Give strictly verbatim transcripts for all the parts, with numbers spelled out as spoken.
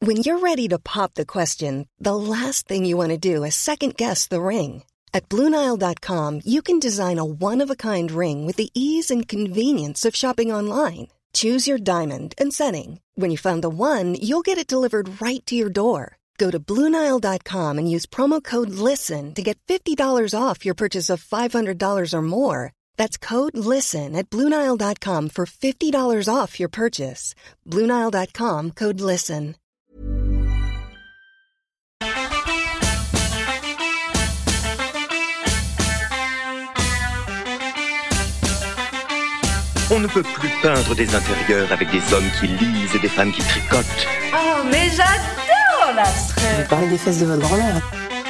When you're ready to pop the question, the last thing you want to do is second-guess the ring. At Blue Nile dot com, you can design a one-of-a-kind ring with the ease and convenience of shopping online. Choose your diamond and setting. When you find the one, you'll get it delivered right to your door. Go to Blue Nile dot com and use promo code LISTEN to get fifty dollars off your purchase of five hundred dollars or more. That's code LISTEN at Blue Nile dot com for fifty dollars off your purchase. Blue Nile dot com, code LISTEN. On ne peut plus peindre des intérieurs avec des hommes qui lisent et des femmes qui tricotent. Oh, mais j'adore l'abstrait. Vous parlez des fesses de votre grand-mère.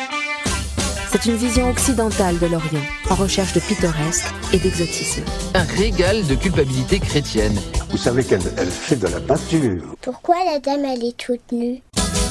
C'est une vision occidentale de l'Orient, en recherche de pittoresque et d'exotisme. Un régal de culpabilité chrétienne. Vous savez qu'elle elle fait de la peinture. Pourquoi la dame, elle est toute nue ?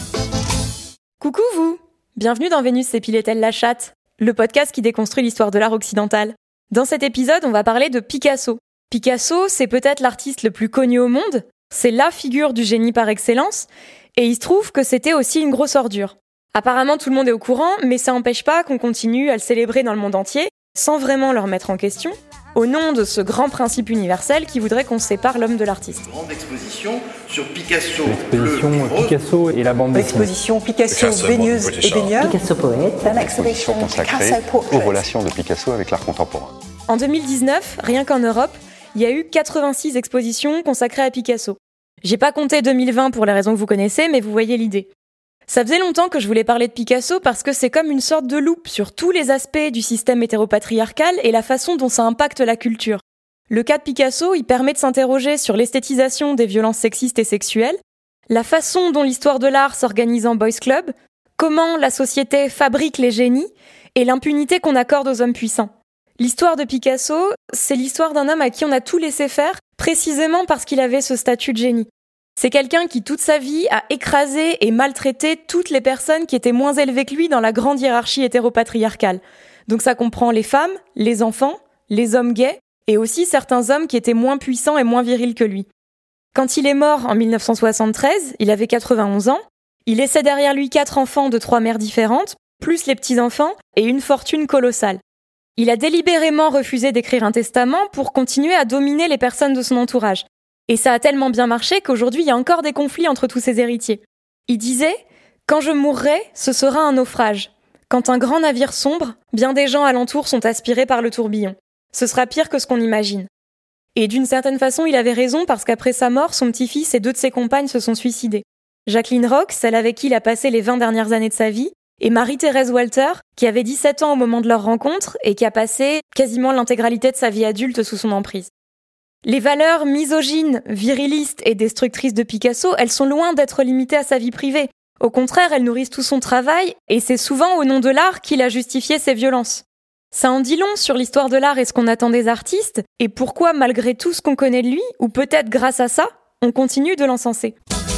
Coucou vous! Bienvenue dans Vénus s'épilait-elle la chatte, le podcast qui déconstruit l'histoire de l'art occidental. Dans cet épisode, on va parler de Picasso. Picasso, c'est peut-être l'artiste le plus connu au monde, c'est la figure du génie par excellence, et il se trouve que c'était aussi une grosse ordure. Apparemment tout le monde est au courant, mais ça n'empêche pas qu'on continue à le célébrer dans le monde entier, sans vraiment le remettre en question, au nom de ce grand principe universel qui voudrait qu'on sépare l'homme de l'artiste. Une grande exposition sur Picasso. L'exposition Picasso et la bande dessinée. L'exposition Picasso, baigneuse et baigneur. Picasso poète. L'exposition consacrée aux relations de Picasso avec l'art contemporain. En deux mille dix-neuf, rien qu'en Europe, il y a eu quatre-vingt-six expositions consacrées à Picasso. J'ai pas compté deux mille vingt pour les raisons que vous connaissez, mais vous voyez l'idée. Ça faisait longtemps que je voulais parler de Picasso parce que c'est comme une sorte de loupe sur tous les aspects du système hétéropatriarcal et la façon dont ça impacte la culture. Le cas de Picasso, il permet de s'interroger sur l'esthétisation des violences sexistes et sexuelles, la façon dont l'histoire de l'art s'organise en boys club, comment la société fabrique les génies et l'impunité qu'on accorde aux hommes puissants. L'histoire de Picasso, c'est l'histoire d'un homme à qui on a tout laissé faire, précisément parce qu'il avait ce statut de génie. C'est quelqu'un qui, toute sa vie, a écrasé et maltraité toutes les personnes qui étaient moins élevées que lui dans la grande hiérarchie hétéropatriarcale. Donc ça comprend les femmes, les enfants, les hommes gays, et aussi certains hommes qui étaient moins puissants et moins virils que lui. Quand il est mort en dix-neuf cent soixante-treize, il avait quatre-vingt-onze ans, il laissait derrière lui quatre enfants de trois mères différentes, plus les petits-enfants, et une fortune colossale. Il a délibérément refusé d'écrire un testament pour continuer à dominer les personnes de son entourage. Et ça a tellement bien marché qu'aujourd'hui, il y a encore des conflits entre tous ses héritiers. Il disait « Quand je mourrai, ce sera un naufrage. Quand un grand navire sombre, bien des gens alentour sont aspirés par le tourbillon. Ce sera pire que ce qu'on imagine. » Et d'une certaine façon, il avait raison parce qu'après sa mort, son petit-fils et deux de ses compagnes se sont suicidés. Jacqueline Roch, celle avec qui il a passé les vingt dernières années de sa vie, et Marie-Thérèse Walter, qui avait dix-sept ans au moment de leur rencontre et qui a passé quasiment l'intégralité de sa vie adulte sous son emprise. Les valeurs misogynes, virilistes et destructrices de Picasso, elles sont loin d'être limitées à sa vie privée. Au contraire, elles nourrissent tout son travail et c'est souvent au nom de l'art qu'il a justifié ses violences. Ça en dit long sur l'histoire de l'art et ce qu'on attend des artistes et pourquoi, malgré tout ce qu'on connaît de lui, ou peut-être grâce à ça, on continue de l'encenser.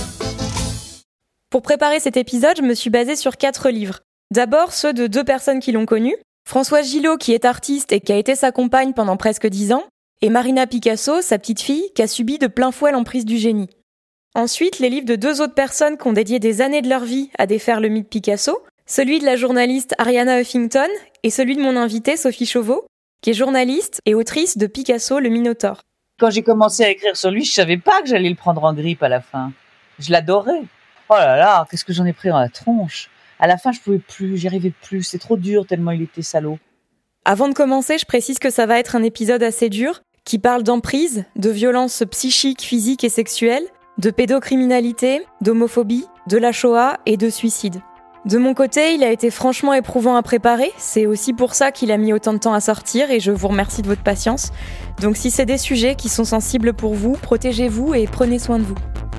Pour préparer cet épisode, je me suis basée sur quatre livres. D'abord, ceux de deux personnes qui l'ont connu. Françoise Gillot, qui est artiste et qui a été sa compagne pendant presque dix ans, et Marina Picasso, sa petite fille, qui a subi de plein fouet l'emprise du génie. Ensuite, les livres de deux autres personnes qui ont dédié des années de leur vie à défaire le mythe Picasso, celui de la journaliste Arianna Huffington et celui de mon invitée Sophie Chauveau, qui est journaliste et autrice de Picasso, le Minotaure. Quand j'ai commencé à écrire sur lui, je savais pas que j'allais le prendre en grippe à la fin. Je l'adorais. Oh là là, qu'est-ce que j'en ai pris dans la tronche. À la fin, je pouvais plus, j'y arrivais plus. C'est trop dur tellement il était salaud. Avant de commencer, je précise que ça va être un épisode assez dur, qui parle d'emprise, de violences psychiques, physiques et sexuelles, de pédocriminalité, d'homophobie, de la Shoah et de suicide. De mon côté, il a été franchement éprouvant à préparer, c'est aussi pour ça qu'il a mis autant de temps à sortir et je vous remercie de votre patience. Donc si c'est des sujets qui sont sensibles pour vous, protégez-vous et prenez soin de vous.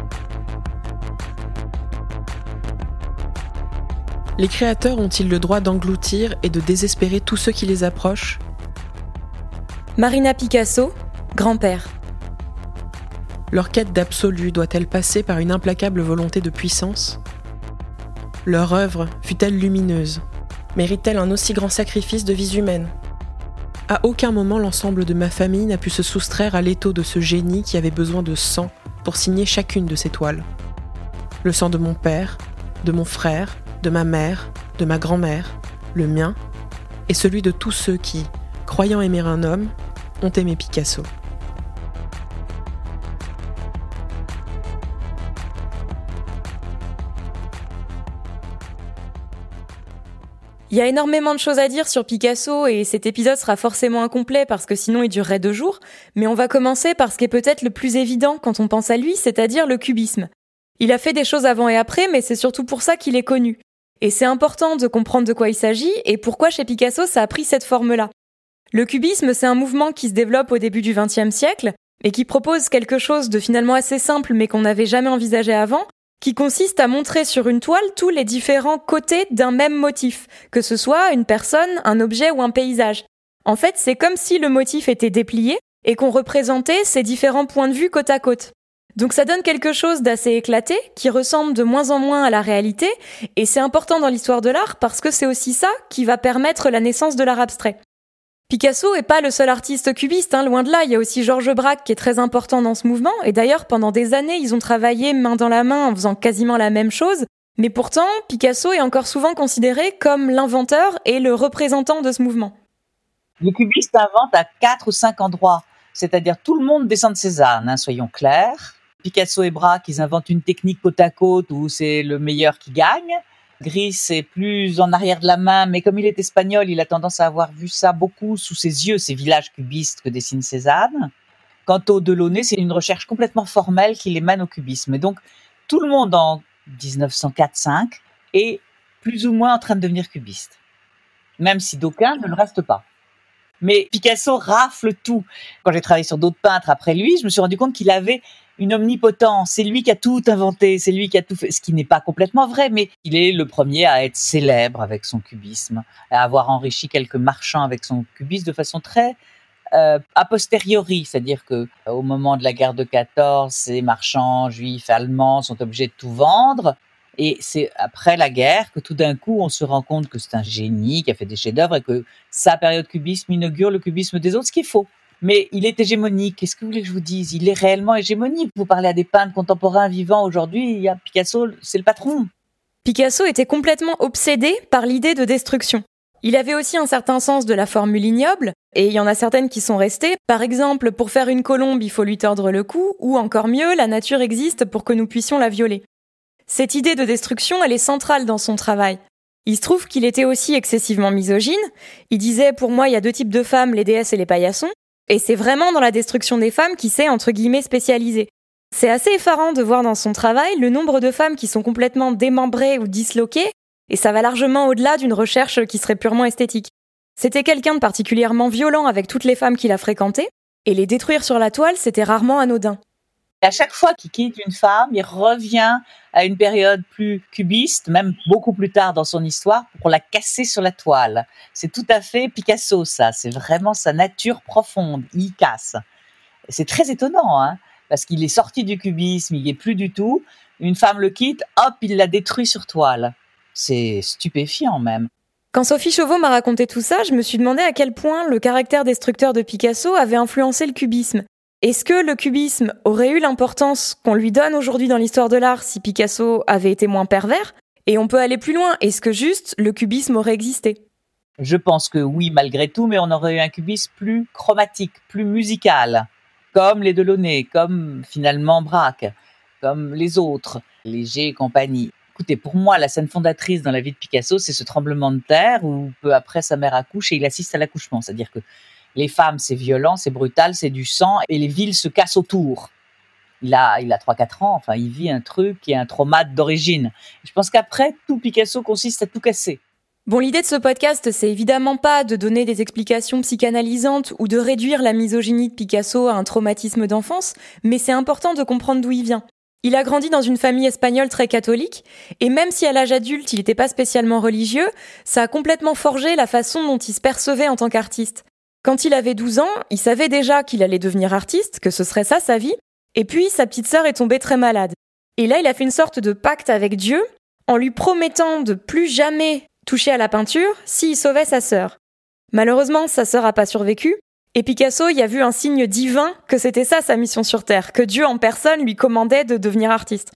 Les créateurs ont-ils le droit d'engloutir et de désespérer tous ceux qui les approchent ? Marina Picasso, grand-père. Leur quête d'absolu doit-elle passer par une implacable volonté de puissance ? Leur œuvre fut-elle lumineuse ? Mérite-t-elle un aussi grand sacrifice de vies humaines ? À aucun moment l'ensemble de ma famille n'a pu se soustraire à l'étau de ce génie qui avait besoin de sang pour signer chacune de ces toiles. Le sang de mon père, de mon frère, de ma mère, de ma grand-mère, le mien, et celui de tous ceux qui, croyant aimer un homme, ont aimé Picasso. Il y a énormément de choses à dire sur Picasso et cet épisode sera forcément incomplet parce que sinon il durerait deux jours, mais on va commencer par ce qui est peut-être le plus évident quand on pense à lui, c'est-à-dire le cubisme. Il a fait des choses avant et après, mais c'est surtout pour ça qu'il est connu. Et c'est important de comprendre de quoi il s'agit et pourquoi chez Picasso ça a pris cette forme-là. Le cubisme, c'est un mouvement qui se développe au début du vingtième siècle et qui propose quelque chose de finalement assez simple mais qu'on n'avait jamais envisagé avant, qui consiste à montrer sur une toile tous les différents côtés d'un même motif, que ce soit une personne, un objet ou un paysage. En fait, c'est comme si le motif était déplié et qu'on représentait ces différents points de vue côte à côte. Donc ça donne quelque chose d'assez éclaté, qui ressemble de moins en moins à la réalité, et c'est important dans l'histoire de l'art parce que c'est aussi ça qui va permettre la naissance de l'art abstrait. Picasso est pas le seul artiste cubiste, hein, loin de là, il y a aussi Georges Braque qui est très important dans ce mouvement, et d'ailleurs pendant des années ils ont travaillé main dans la main en faisant quasiment la même chose, mais pourtant Picasso est encore souvent considéré comme l'inventeur et le représentant de ce mouvement. Le cubiste invente à quatre ou cinq endroits, c'est-à-dire tout le monde descend de Cézanne, hein, soyons clairs. Picasso et Braque, ils inventent une technique côte à côte où c'est le meilleur qui gagne. Gris, c'est plus en arrière de la main, mais comme il est espagnol, il a tendance à avoir vu ça beaucoup sous ses yeux, ces villages cubistes que dessine Cézanne. Quant au Delaunay, c'est une recherche complètement formelle qui les mène au cubisme. Et donc, tout le monde en dix-neuf cent quatre cinq est plus ou moins en train de devenir cubiste, même si d'aucuns ne le restent pas. Mais Picasso rafle tout. Quand j'ai travaillé sur d'autres peintres après lui, je me suis rendu compte qu'il avait une omnipotence. C'est lui qui a tout inventé, c'est lui qui a tout fait. Ce qui n'est pas complètement vrai, mais il est le premier à être célèbre avec son cubisme, à avoir enrichi quelques marchands avec son cubisme de façon très euh, a posteriori. C'est-à-dire que au moment de la guerre de quatorze, ces marchands juifs allemands sont obligés de tout vendre. Et c'est après la guerre que tout d'un coup, on se rend compte que c'est un génie qui a fait des chefs-d'œuvre et que sa période cubisme inaugure le cubisme des autres, ce qui est faux. Mais il est hégémonique. Qu'est-ce que vous voulez que je vous dise ? Il est réellement hégémonique. Vous parlez à des peintres contemporains vivants aujourd'hui, il y a Picasso, c'est le patron. Picasso était complètement obsédé par l'idée de destruction. Il avait aussi un certain sens de la formule ignoble, et il y en a certaines qui sont restées. Par exemple, pour faire une colombe, il faut lui tordre le cou, ou encore mieux, la nature existe pour que nous puissions la violer. Cette idée de destruction, elle est centrale dans son travail. Il se trouve qu'il était aussi excessivement misogyne. Il disait, pour moi, il y a deux types de femmes, les déesses et les paillassons. Et c'est vraiment dans la destruction des femmes qu'il s'est, entre guillemets, spécialisé. C'est assez effarant de voir dans son travail le nombre de femmes qui sont complètement démembrées ou disloquées, et ça va largement au-delà d'une recherche qui serait purement esthétique. C'était quelqu'un de particulièrement violent avec toutes les femmes qu'il a fréquentées, et les détruire sur la toile, c'était rarement anodin. À chaque fois qu'il quitte une femme, il revient à une période plus cubiste, même beaucoup plus tard dans son histoire, pour la casser sur la toile. C'est tout à fait Picasso, ça. C'est vraiment sa nature profonde. Il casse. C'est très étonnant, hein, parce qu'il est sorti du cubisme, il n'y est plus du tout. Une femme le quitte, hop, il la détruit sur toile. C'est stupéfiant même. Quand Sophie Chauveau m'a raconté tout ça, je me suis demandé à quel point le caractère destructeur de Picasso avait influencé le cubisme. Est-ce que le cubisme aurait eu l'importance qu'on lui donne aujourd'hui dans l'histoire de l'art si Picasso avait été moins pervers ? Et on peut aller plus loin. Est-ce que juste le cubisme aurait existé ? Je pense que oui, malgré tout, mais on aurait eu un cubisme plus chromatique, plus musical, comme les Delaunay, comme finalement Braque, comme les autres, Léger et compagnie. Écoutez, pour moi, la scène fondatrice dans la vie de Picasso, c'est ce tremblement de terre où peu après sa mère accouche et il assiste à l'accouchement. C'est-à-dire que les femmes, c'est violent, c'est brutal, c'est du sang, et les villes se cassent autour. Il a, il a trois quatre ans, enfin, il vit un truc qui est un traumate d'origine. Je pense qu'après, tout Picasso consiste à tout casser. Bon, l'idée de ce podcast, c'est évidemment pas de donner des explications psychanalysantes ou de réduire la misogynie de Picasso à un traumatisme d'enfance, mais c'est important de comprendre d'où il vient. Il a grandi dans une famille espagnole très catholique, et même si à l'âge adulte, il n'était pas spécialement religieux, ça a complètement forgé la façon dont il se percevait en tant qu'artiste. Quand il avait douze ans, il savait déjà qu'il allait devenir artiste, que ce serait ça sa vie, et puis sa petite sœur est tombée très malade. Et là, il a fait une sorte de pacte avec Dieu, en lui promettant de plus jamais toucher à la peinture s'il sauvait sa sœur. Malheureusement, sa sœur a pas survécu, et Picasso y a vu un signe divin que c'était ça sa mission sur Terre, que Dieu en personne lui commandait de devenir artiste.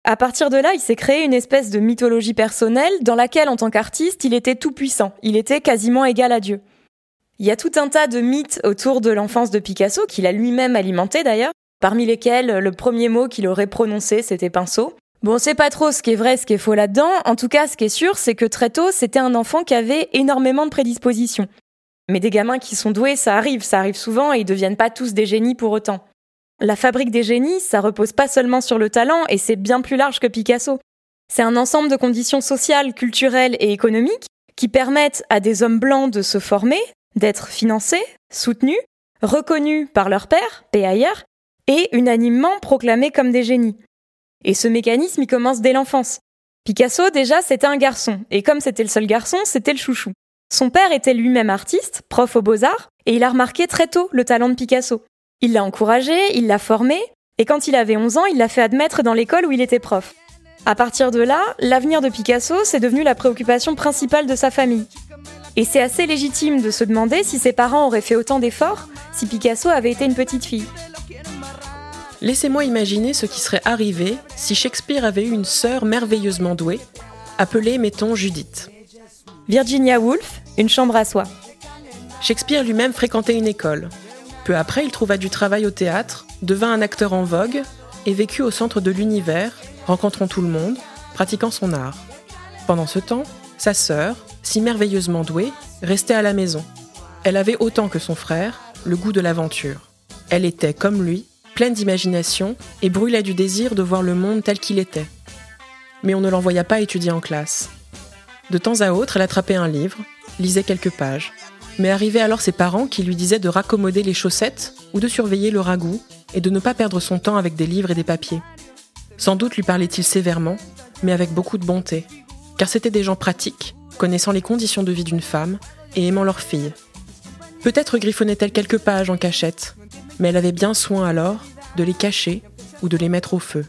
À partir de là, il s'est créé une espèce de mythologie personnelle dans laquelle, en tant qu'artiste, il était tout puissant, il était quasiment égal à Dieu. Il y a tout un tas de mythes autour de l'enfance de Picasso, qu'il a lui-même alimenté d'ailleurs, parmi lesquels le premier mot qu'il aurait prononcé, c'était pinceau. Bon, on sait pas trop ce qui est vrai, ce qui est faux là-dedans. En tout cas, ce qui est sûr, c'est que très tôt, c'était un enfant qui avait énormément de prédispositions. Mais des gamins qui sont doués, ça arrive, ça arrive souvent et ils deviennent pas tous des génies pour autant. La fabrique des génies, ça repose pas seulement sur le talent et c'est bien plus large que Picasso. C'est un ensemble de conditions sociales, culturelles et économiques qui permettent à des hommes blancs de se former, d'être financés, soutenus, reconnus par leur père, paix ailleurs, et unanimement proclamés comme des génies. Et ce mécanisme, il commence dès l'enfance. Picasso, déjà, c'était un garçon, et comme c'était le seul garçon, c'était le chouchou. Son père était lui-même artiste, prof aux Beaux-Arts, et il a remarqué très tôt le talent de Picasso. Il l'a encouragé, il l'a formé, et quand il avait onze ans, il l'a fait admettre dans l'école où il était prof. À partir de là, l'avenir de Picasso, c'est devenu la préoccupation principale de sa famille. Et c'est assez légitime de se demander si ses parents auraient fait autant d'efforts si Picasso avait été une petite fille. Laissez-moi imaginer ce qui serait arrivé si Shakespeare avait eu une sœur merveilleusement douée, appelée, mettons, Judith. Virginia Woolf, Une chambre à soi. Shakespeare lui-même fréquentait une école. Peu après, il trouva du travail au théâtre, devint un acteur en vogue et vécut au centre de l'univers, rencontrant tout le monde, pratiquant son art. Pendant ce temps, sa sœur, si merveilleusement douée, restait à la maison. Elle avait autant que son frère le goût de l'aventure. Elle était, comme lui, pleine d'imagination et brûlait du désir de voir le monde tel qu'il était. Mais on ne l'envoya pas étudier en classe. De temps à autre, elle attrapait un livre, lisait quelques pages, mais arrivaient alors ses parents qui lui disaient de raccommoder les chaussettes ou de surveiller le ragoût et de ne pas perdre son temps avec des livres et des papiers. Sans doute lui parlait-il sévèrement, mais avec beaucoup de bonté, car c'étaient des gens pratiques, connaissant les conditions de vie d'une femme et aimant leur fille. Peut-être griffonnait-elle quelques pages en cachette, mais elle avait bien soin alors de les cacher ou de les mettre au feu.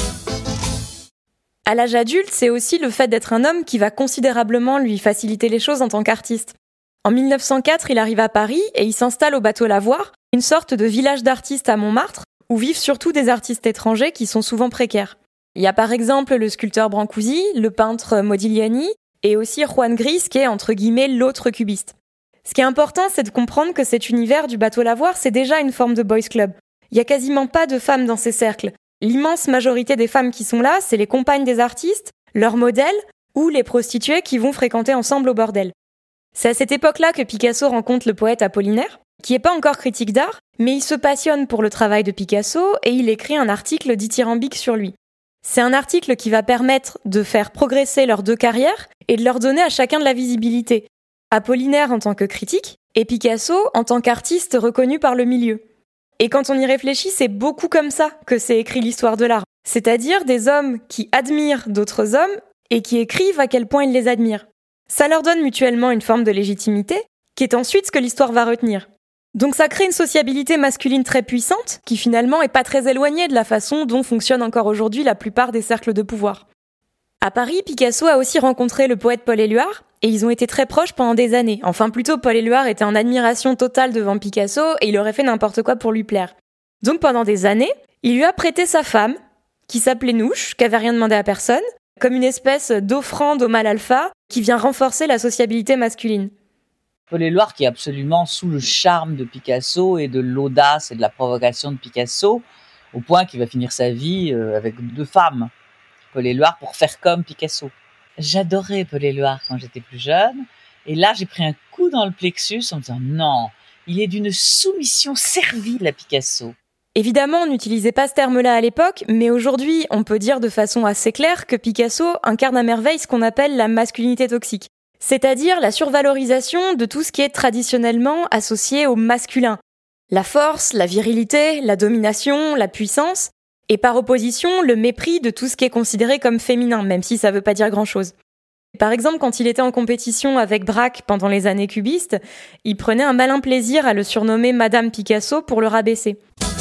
À l'âge adulte, c'est aussi le fait d'être un homme qui va considérablement lui faciliter les choses en tant qu'artiste. En mille neuf cent quatre, il arrive à Paris et il s'installe au Bateau Lavoir, une sorte de village d'artistes à Montmartre, où vivent surtout des artistes étrangers qui sont souvent précaires. Il y a par exemple le sculpteur Brancusi, le peintre Modigliani, et aussi Juan Gris, qui est entre guillemets l'autre cubiste. Ce qui est important, c'est de comprendre que cet univers du Bateau Lavoir, c'est déjà une forme de boys club. Il y a quasiment pas de femmes dans ces cercles. L'immense majorité des femmes qui sont là, c'est les compagnes des artistes, leurs modèles, ou les prostituées qui vont fréquenter ensemble au bordel. C'est à cette époque-là que Picasso rencontre le poète Apollinaire, qui n'est pas encore critique d'art, mais il se passionne pour le travail de Picasso et il écrit un article dithyrambique sur lui. C'est un article qui va permettre de faire progresser leurs deux carrières et de leur donner à chacun de la visibilité. Apollinaire en tant que critique et Picasso en tant qu'artiste reconnu par le milieu. Et quand on y réfléchit, c'est beaucoup comme ça que s'est écrit l'histoire de l'art. C'est-à-dire des hommes qui admirent d'autres hommes et qui écrivent à quel point ils les admirent. Ça leur donne mutuellement une forme de légitimité, qui est ensuite ce que l'histoire va retenir. Donc ça crée une sociabilité masculine très puissante, qui finalement est pas très éloignée de la façon dont fonctionnent encore aujourd'hui la plupart des cercles de pouvoir. À Paris, Picasso a aussi rencontré le poète Paul Éluard, et ils ont été très proches pendant des années. Enfin plutôt, Paul Éluard était en admiration totale devant Picasso, et il aurait fait n'importe quoi pour lui plaire. Donc pendant des années, il lui a prêté sa femme, qui s'appelait Nouche, qui avait rien demandé à personne, comme une espèce d'offrande au mâle alpha, qui vient renforcer la sociabilité masculine. Paul Éluard qui est absolument sous le charme de Picasso et de l'audace et de la provocation de Picasso, au point qu'il va finir sa vie avec deux femmes. Paul Éluard pour faire comme Picasso. J'adorais Paul Éluard quand j'étais plus jeune, et là j'ai pris un coup dans le plexus en me disant non, il est d'une soumission servile à Picasso. Évidemment, on n'utilisait pas ce terme-là à l'époque, mais aujourd'hui, on peut dire de façon assez claire que Picasso incarne à merveille ce qu'on appelle la masculinité toxique. C'est-à-dire la survalorisation de tout ce qui est traditionnellement associé au masculin. La force, la virilité, la domination, la puissance, et par opposition, le mépris de tout ce qui est considéré comme féminin, même si ça veut pas dire grand-chose. Par exemple, quand il était en compétition avec Braque pendant les années cubistes, il prenait un malin plaisir à le surnommer Madame Picasso pour le rabaisser.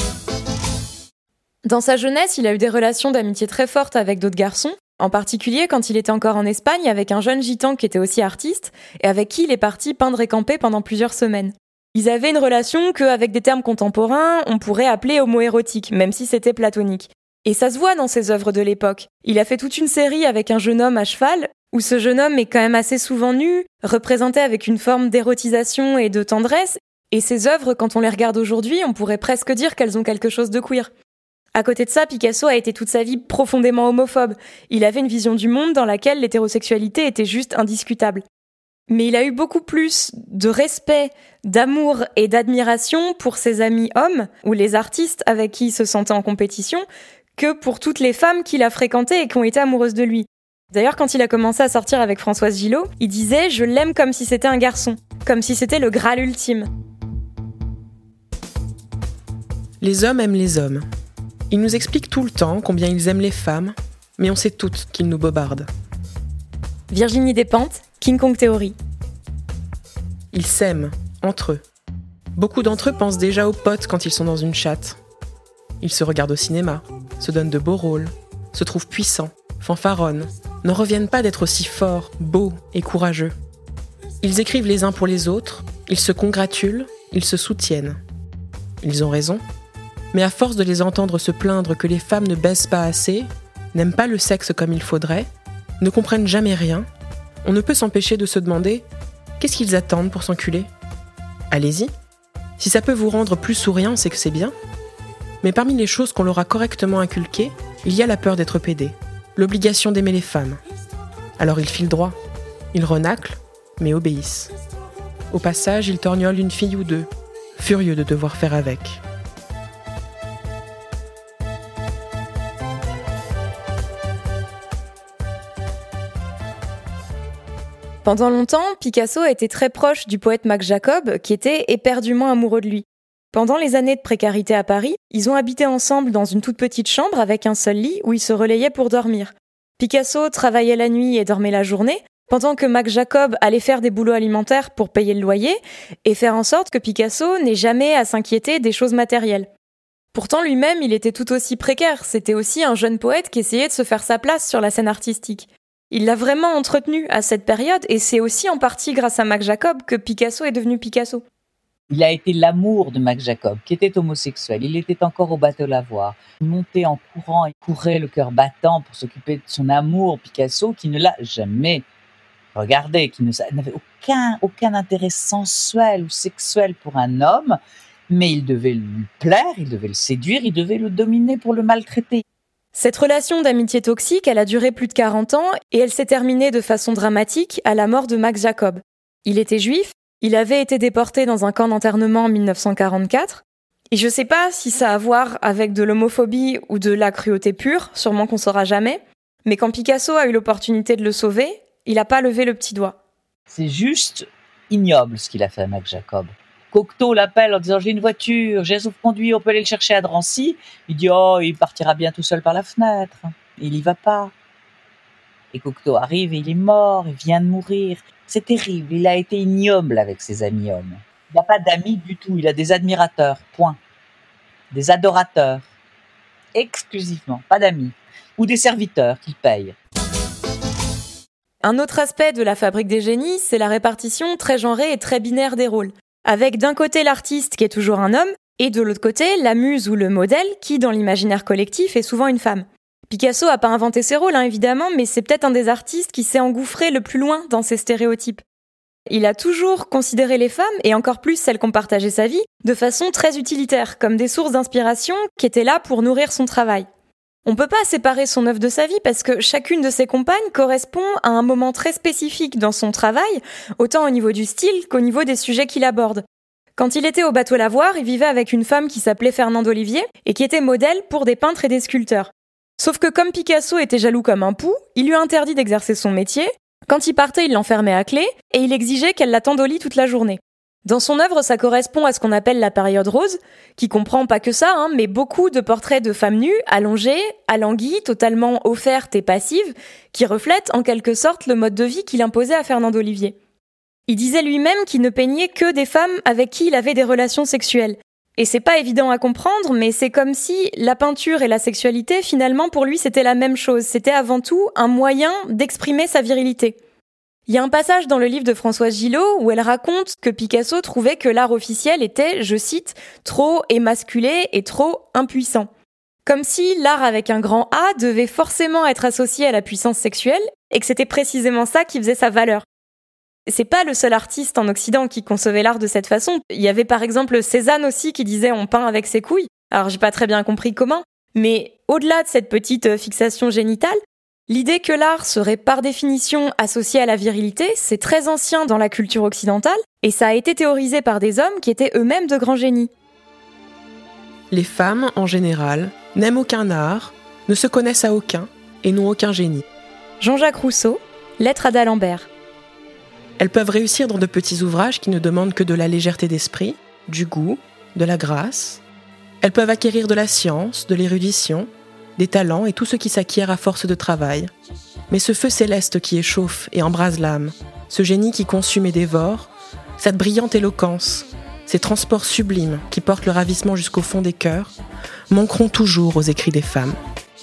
Dans sa jeunesse, il a eu des relations d'amitié très fortes avec d'autres garçons, en particulier quand il était encore en Espagne avec un jeune gitan qui était aussi artiste et avec qui il est parti peindre et camper pendant plusieurs semaines. Ils avaient une relation qu'avec des termes contemporains, on pourrait appeler homoérotique, même si c'était platonique. Et ça se voit dans ses œuvres de l'époque. Il a fait toute une série avec un jeune homme à cheval, où ce jeune homme est quand même assez souvent nu, représenté avec une forme d'érotisation et de tendresse, et ses œuvres, quand on les regarde aujourd'hui, on pourrait presque dire qu'elles ont quelque chose de queer. À côté de ça, Picasso a été toute sa vie profondément homophobe. Il avait une vision du monde dans laquelle l'hétérosexualité était juste indiscutable. Mais il a eu beaucoup plus de respect, d'amour et d'admiration pour ses amis hommes, ou les artistes avec qui il se sentait en compétition, que pour toutes les femmes qu'il a fréquentées et qui ont été amoureuses de lui. D'ailleurs, quand il a commencé à sortir avec Françoise Gillot, il disait « Je l'aime comme si c'était un garçon, comme si c'était le Graal ultime ». Les hommes aiment les hommes. Ils nous expliquent tout le temps combien ils aiment les femmes, mais on sait toutes qu'ils nous bobardent. Virginie Despentes, King Kong Theory. Ils s'aiment, entre eux. Beaucoup d'entre eux pensent déjà aux potes quand ils sont dans une chatte. Ils se regardent au cinéma, se donnent de beaux rôles, se trouvent puissants, fanfaronnent, n'en reviennent pas d'être aussi forts, beaux et courageux. Ils écrivent les uns pour les autres, ils se congratulent, ils se soutiennent. Ils ont raison, mais à force de les entendre se plaindre que les femmes ne baissent pas assez, n'aiment pas le sexe comme il faudrait, ne comprennent jamais rien, on ne peut s'empêcher de se demander « Qu'est-ce qu'ils attendent pour s'enculer ?» Allez-y. Si ça peut vous rendre plus souriant, c'est que c'est bien. Mais parmi les choses qu'on leur a correctement inculquées, il y a la peur d'être pédé, l'obligation d'aimer les femmes. Alors ils filent droit, ils renaclent, mais obéissent. Au passage, ils torgnolent une fille ou deux, furieux de devoir faire avec. Pendant longtemps, Picasso a été très proche du poète Max Jacob, qui était éperdument amoureux de lui. Pendant les années de précarité à Paris, ils ont habité ensemble dans une toute petite chambre avec un seul lit où ils se relayaient pour dormir. Picasso travaillait la nuit et dormait la journée, pendant que Max Jacob allait faire des boulots alimentaires pour payer le loyer et faire en sorte que Picasso n'ait jamais à s'inquiéter des choses matérielles. Pourtant, lui-même, il était tout aussi précaire. C'était aussi un jeune poète qui essayait de se faire sa place sur la scène artistique. Il l'a vraiment entretenu à cette période et c'est aussi en partie grâce à Max Jacob que Picasso est devenu Picasso. Il a été l'amour de Max Jacob, qui était homosexuel. Il était encore au bateau lavoir. Il montait en courant et courait le cœur battant pour s'occuper de son amour, Picasso, qui ne l'a jamais regardé, qui ne, n'avait aucun, aucun intérêt sensuel ou sexuel pour un homme, mais il devait lui plaire, il devait le séduire, il devait le dominer pour le maltraiter. Cette relation d'amitié toxique, elle a duré plus de quarante ans et elle s'est terminée de façon dramatique à la mort de Max Jacob. Il était juif, il avait été déporté dans un camp d'internement en dix-neuf cent quarante-quatre, et je sais pas si ça a à voir avec de l'homophobie ou de la cruauté pure, sûrement qu'on saura jamais, mais quand Picasso a eu l'opportunité de le sauver, il a pas levé le petit doigt. C'est juste ignoble ce qu'il a fait à Max Jacob. Cocteau l'appelle en disant « J'ai une voiture, j'ai un sauf-conduit, on peut aller le chercher à Drancy ». Il dit « Oh, il partira bien tout seul par la fenêtre ». Il y va pas. Et Cocteau arrive et il est mort, il vient de mourir. C'est terrible, il a été ignoble avec ses amis hommes. Il n'a pas d'amis du tout, il a des admirateurs, point. Des adorateurs, exclusivement, pas d'amis. Ou des serviteurs qu'il paye. Un autre aspect de La Fabrique des génies, c'est la répartition très genrée et très binaire des rôles. Avec d'un côté l'artiste qui est toujours un homme, et de l'autre côté la muse ou le modèle qui, dans l'imaginaire collectif, est souvent une femme. Picasso a pas inventé ces rôles, hein, évidemment, mais c'est peut-être un des artistes qui s'est engouffré le plus loin dans ces stéréotypes. Il a toujours considéré les femmes, et encore plus celles qui ont partagé sa vie, de façon très utilitaire, comme des sources d'inspiration qui étaient là pour nourrir son travail. On peut pas séparer son œuvre de sa vie parce que chacune de ses compagnes correspond à un moment très spécifique dans son travail, autant au niveau du style qu'au niveau des sujets qu'il aborde. Quand il était au bateau lavoir, il vivait avec une femme qui s'appelait Fernande Olivier et qui était modèle pour des peintres et des sculpteurs. Sauf que comme Picasso était jaloux comme un pou, il lui a interdit d'exercer son métier. Quand il partait, il l'enfermait à clé et il exigeait qu'elle l'attende au lit toute la journée. Dans son œuvre, ça correspond à ce qu'on appelle la période rose, qui comprend pas que ça, hein, mais beaucoup de portraits de femmes nues, allongées, alanguies, totalement offertes et passives, qui reflètent en quelque sorte le mode de vie qu'il imposait à Fernande Olivier. Il disait lui-même qu'il ne peignait que des femmes avec qui il avait des relations sexuelles. Et c'est pas évident à comprendre, mais c'est comme si la peinture et la sexualité, finalement, pour lui, c'était la même chose. C'était avant tout un moyen d'exprimer sa virilité. Il y a un passage dans le livre de Françoise Gillot où elle raconte que Picasso trouvait que l'art officiel était, je cite, trop émasculé et trop impuissant. Comme si l'art avec un grand A devait forcément être associé à la puissance sexuelle et que c'était précisément ça qui faisait sa valeur. C'est pas le seul artiste en Occident qui concevait l'art de cette façon. Il y avait par exemple Cézanne aussi qui disait « on peint avec ses couilles ». Alors j'ai pas très bien compris comment, mais au-delà de cette petite fixation génitale, l'idée que l'art serait par définition associé à la virilité, c'est très ancien dans la culture occidentale et ça a été théorisé par des hommes qui étaient eux-mêmes de grands génies. Les femmes, en général, n'aiment aucun art, ne se connaissent à aucun et n'ont aucun génie. Jean-Jacques Rousseau, Lettre à d'Alembert. Elles peuvent réussir dans de petits ouvrages qui ne demandent que de la légèreté d'esprit, du goût, de la grâce. Elles peuvent acquérir de la science, de l'érudition, des talents et tout ce qui s'acquiert à force de travail. Mais ce feu céleste qui échauffe et embrase l'âme, ce génie qui consume et dévore, cette brillante éloquence, ces transports sublimes qui portent le ravissement jusqu'au fond des cœurs, manqueront toujours aux écrits des femmes.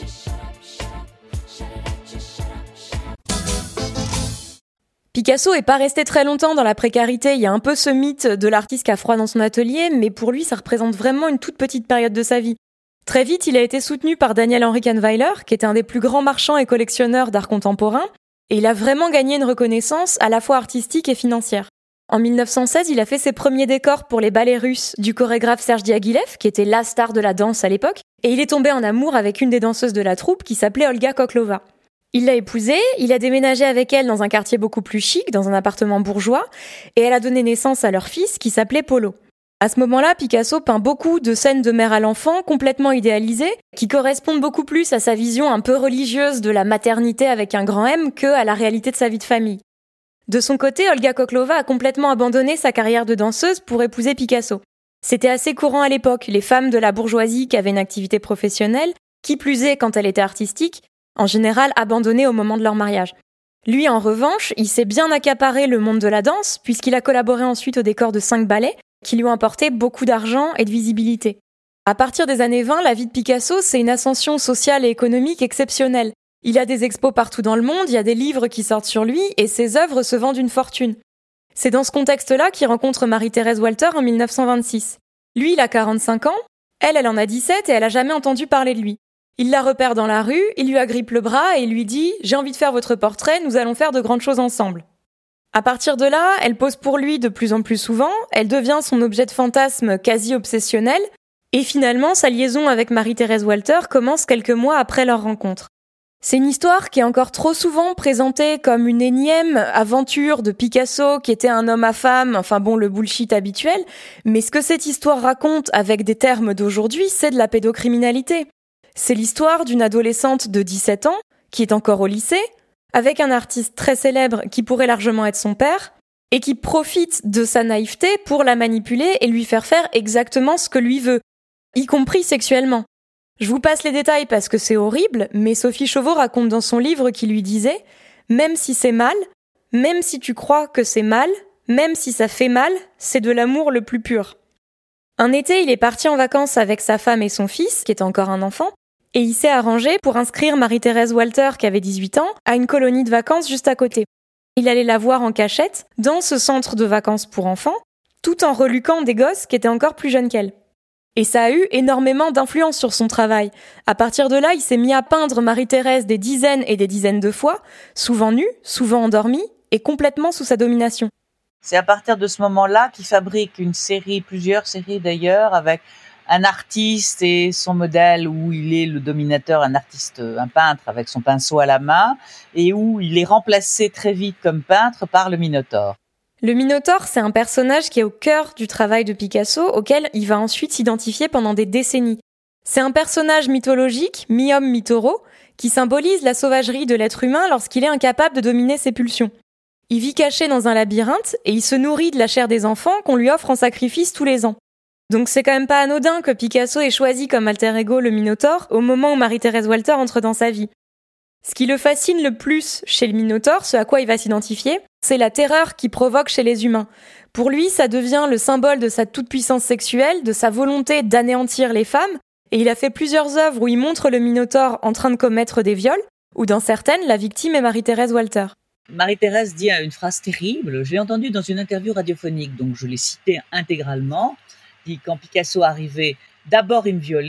Picasso est pas resté très longtemps dans la précarité, il y a un peu ce mythe de l'artiste qui a froid dans son atelier, mais pour lui ça représente vraiment une toute petite période de sa vie. Très vite, il a été soutenu par Daniel Henry Kahnweiler, qui était un des plus grands marchands et collectionneurs d'art contemporain, et il a vraiment gagné une reconnaissance à la fois artistique et financière. En mille neuf cent seize, il a fait ses premiers décors pour les ballets russes du chorégraphe Serge Diaghilev, qui était la star de la danse à l'époque, et il est tombé en amour avec une des danseuses de la troupe qui s'appelait Olga Koklova. Il l'a épousée, il a déménagé avec elle dans un quartier beaucoup plus chic, dans un appartement bourgeois, et elle a donné naissance à leur fils qui s'appelait Polo. À ce moment-là, Picasso peint beaucoup de scènes de mère à l'enfant complètement idéalisées, qui correspondent beaucoup plus à sa vision un peu religieuse de la maternité avec un grand M que à la réalité de sa vie de famille. De son côté, Olga Koklova a complètement abandonné sa carrière de danseuse pour épouser Picasso. C'était assez courant à l'époque, les femmes de la bourgeoisie qui avaient une activité professionnelle, qui plus est quand elle était artistique, en général abandonnées au moment de leur mariage. Lui, en revanche, il s'est bien accaparé le monde de la danse, puisqu'il a collaboré ensuite au décor de cinq ballets, qui lui ont apporté beaucoup d'argent et de visibilité. À partir des années vingt, la vie de Picasso, c'est une ascension sociale et économique exceptionnelle. Il a des expos partout dans le monde, il y a des livres qui sortent sur lui, et ses œuvres se vendent une fortune. C'est dans ce contexte-là qu'il rencontre Marie-Thérèse Walter en mille neuf cent vingt-six. Lui, il a quarante-cinq ans, elle, elle en a dix-sept et elle a jamais entendu parler de lui. Il la repère dans la rue, il lui agrippe le bras et lui dit « J'ai envie de faire votre portrait, nous allons faire de grandes choses ensemble ». À partir de là, elle pose pour lui de plus en plus souvent, elle devient son objet de fantasme quasi obsessionnel, et finalement, sa liaison avec Marie-Thérèse Walter commence quelques mois après leur rencontre. C'est une histoire qui est encore trop souvent présentée comme une énième aventure de Picasso qui était un homme à femme, enfin bon, le bullshit habituel, mais ce que cette histoire raconte avec des termes d'aujourd'hui, c'est de la pédocriminalité. C'est l'histoire d'une adolescente de dix-sept ans, qui est encore au lycée, avec un artiste très célèbre qui pourrait largement être son père, et qui profite de sa naïveté pour la manipuler et lui faire faire exactement ce que lui veut, y compris sexuellement. Je vous passe les détails parce que c'est horrible, mais Sophie Chauveau raconte dans son livre qu'il lui disait « Même si c'est mal, même si tu crois que c'est mal, même si ça fait mal, c'est de l'amour le plus pur. » Un été, il est parti en vacances avec sa femme et son fils, qui était encore un enfant, et il s'est arrangé pour inscrire Marie-Thérèse Walter, qui avait dix-huit ans, à une colonie de vacances juste à côté. Il allait la voir en cachette, dans ce centre de vacances pour enfants, tout en reluquant des gosses qui étaient encore plus jeunes qu'elle. Et ça a eu énormément d'influence sur son travail. À partir de là, il s'est mis à peindre Marie-Thérèse des dizaines et des dizaines de fois, souvent nue, souvent endormie, et complètement sous sa domination. C'est à partir de ce moment-là qu'il fabrique une série, plusieurs séries d'ailleurs, avec un artiste et son modèle où il est le dominateur, un artiste, un peintre avec son pinceau à la main, et où il est remplacé très vite comme peintre par le Minotaure. Le Minotaure, c'est un personnage qui est au cœur du travail de Picasso, auquel il va ensuite s'identifier pendant des décennies. C'est un personnage mythologique, mi-homme, mi-taureau, qui symbolise la sauvagerie de l'être humain lorsqu'il est incapable de dominer ses pulsions. Il vit caché dans un labyrinthe et il se nourrit de la chair des enfants qu'on lui offre en sacrifice tous les ans. Donc c'est quand même pas anodin que Picasso ait choisi comme alter ego le Minotaure au moment où Marie-Thérèse Walter entre dans sa vie. Ce qui le fascine le plus chez le Minotaure, ce à quoi il va s'identifier, c'est la terreur qu'il provoque chez les humains. Pour lui, ça devient le symbole de sa toute-puissance sexuelle, de sa volonté d'anéantir les femmes, et il a fait plusieurs œuvres où il montre le Minotaure en train de commettre des viols, où dans certaines, la victime est Marie-Thérèse Walter. Marie-Thérèse dit une phrase terrible, je l'ai entendue dans une interview radiophonique, donc je l'ai citée intégralement. Dit quand Picasso arrivait, d'abord il me violait,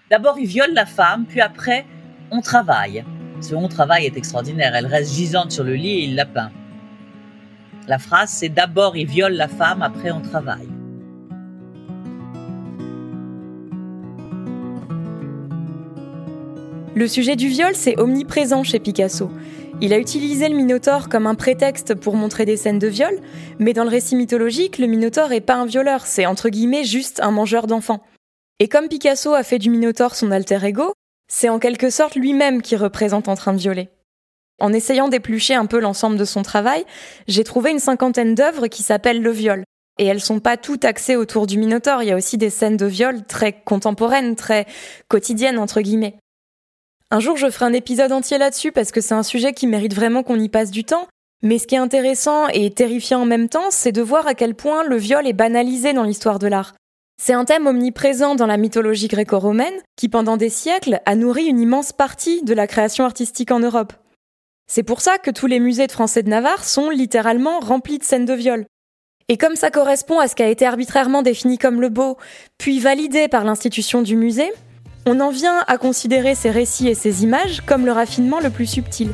D'abord, il viole la femme, puis après, on travaille. Ce on travaille est extraordinaire. Elle reste gisante sur le lit et il la peint. La phrase, c'est d'abord, il viole la femme, après, on travaille. Le sujet du viol, c'est omniprésent chez Picasso. Il a utilisé le Minotaure comme un prétexte pour montrer des scènes de viol, mais dans le récit mythologique, le Minotaure est pas un violeur, c'est entre guillemets juste un mangeur d'enfants. Et comme Picasso a fait du Minotaure son alter ego, c'est en quelque sorte lui-même qui représente en train de violer. En essayant d'éplucher un peu l'ensemble de son travail, j'ai trouvé une cinquantaine d'œuvres qui s'appellent le viol. Et elles sont pas toutes axées autour du Minotaure, il y a aussi des scènes de viol très contemporaines, très quotidiennes entre guillemets. Un jour, je ferai un épisode entier là-dessus parce que c'est un sujet qui mérite vraiment qu'on y passe du temps. Mais ce qui est intéressant et terrifiant en même temps, c'est de voir à quel point le viol est banalisé dans l'histoire de l'art. C'est un thème omniprésent dans la mythologie gréco-romaine qui, pendant des siècles, a nourri une immense partie de la création artistique en Europe. C'est pour ça que tous les musées de Français de Navarre sont littéralement remplis de scènes de viol. Et comme ça correspond à ce qui a été arbitrairement défini comme le beau, puis validé par l'institution du musée, on en vient à considérer ces récits et ces images comme le raffinement le plus subtil.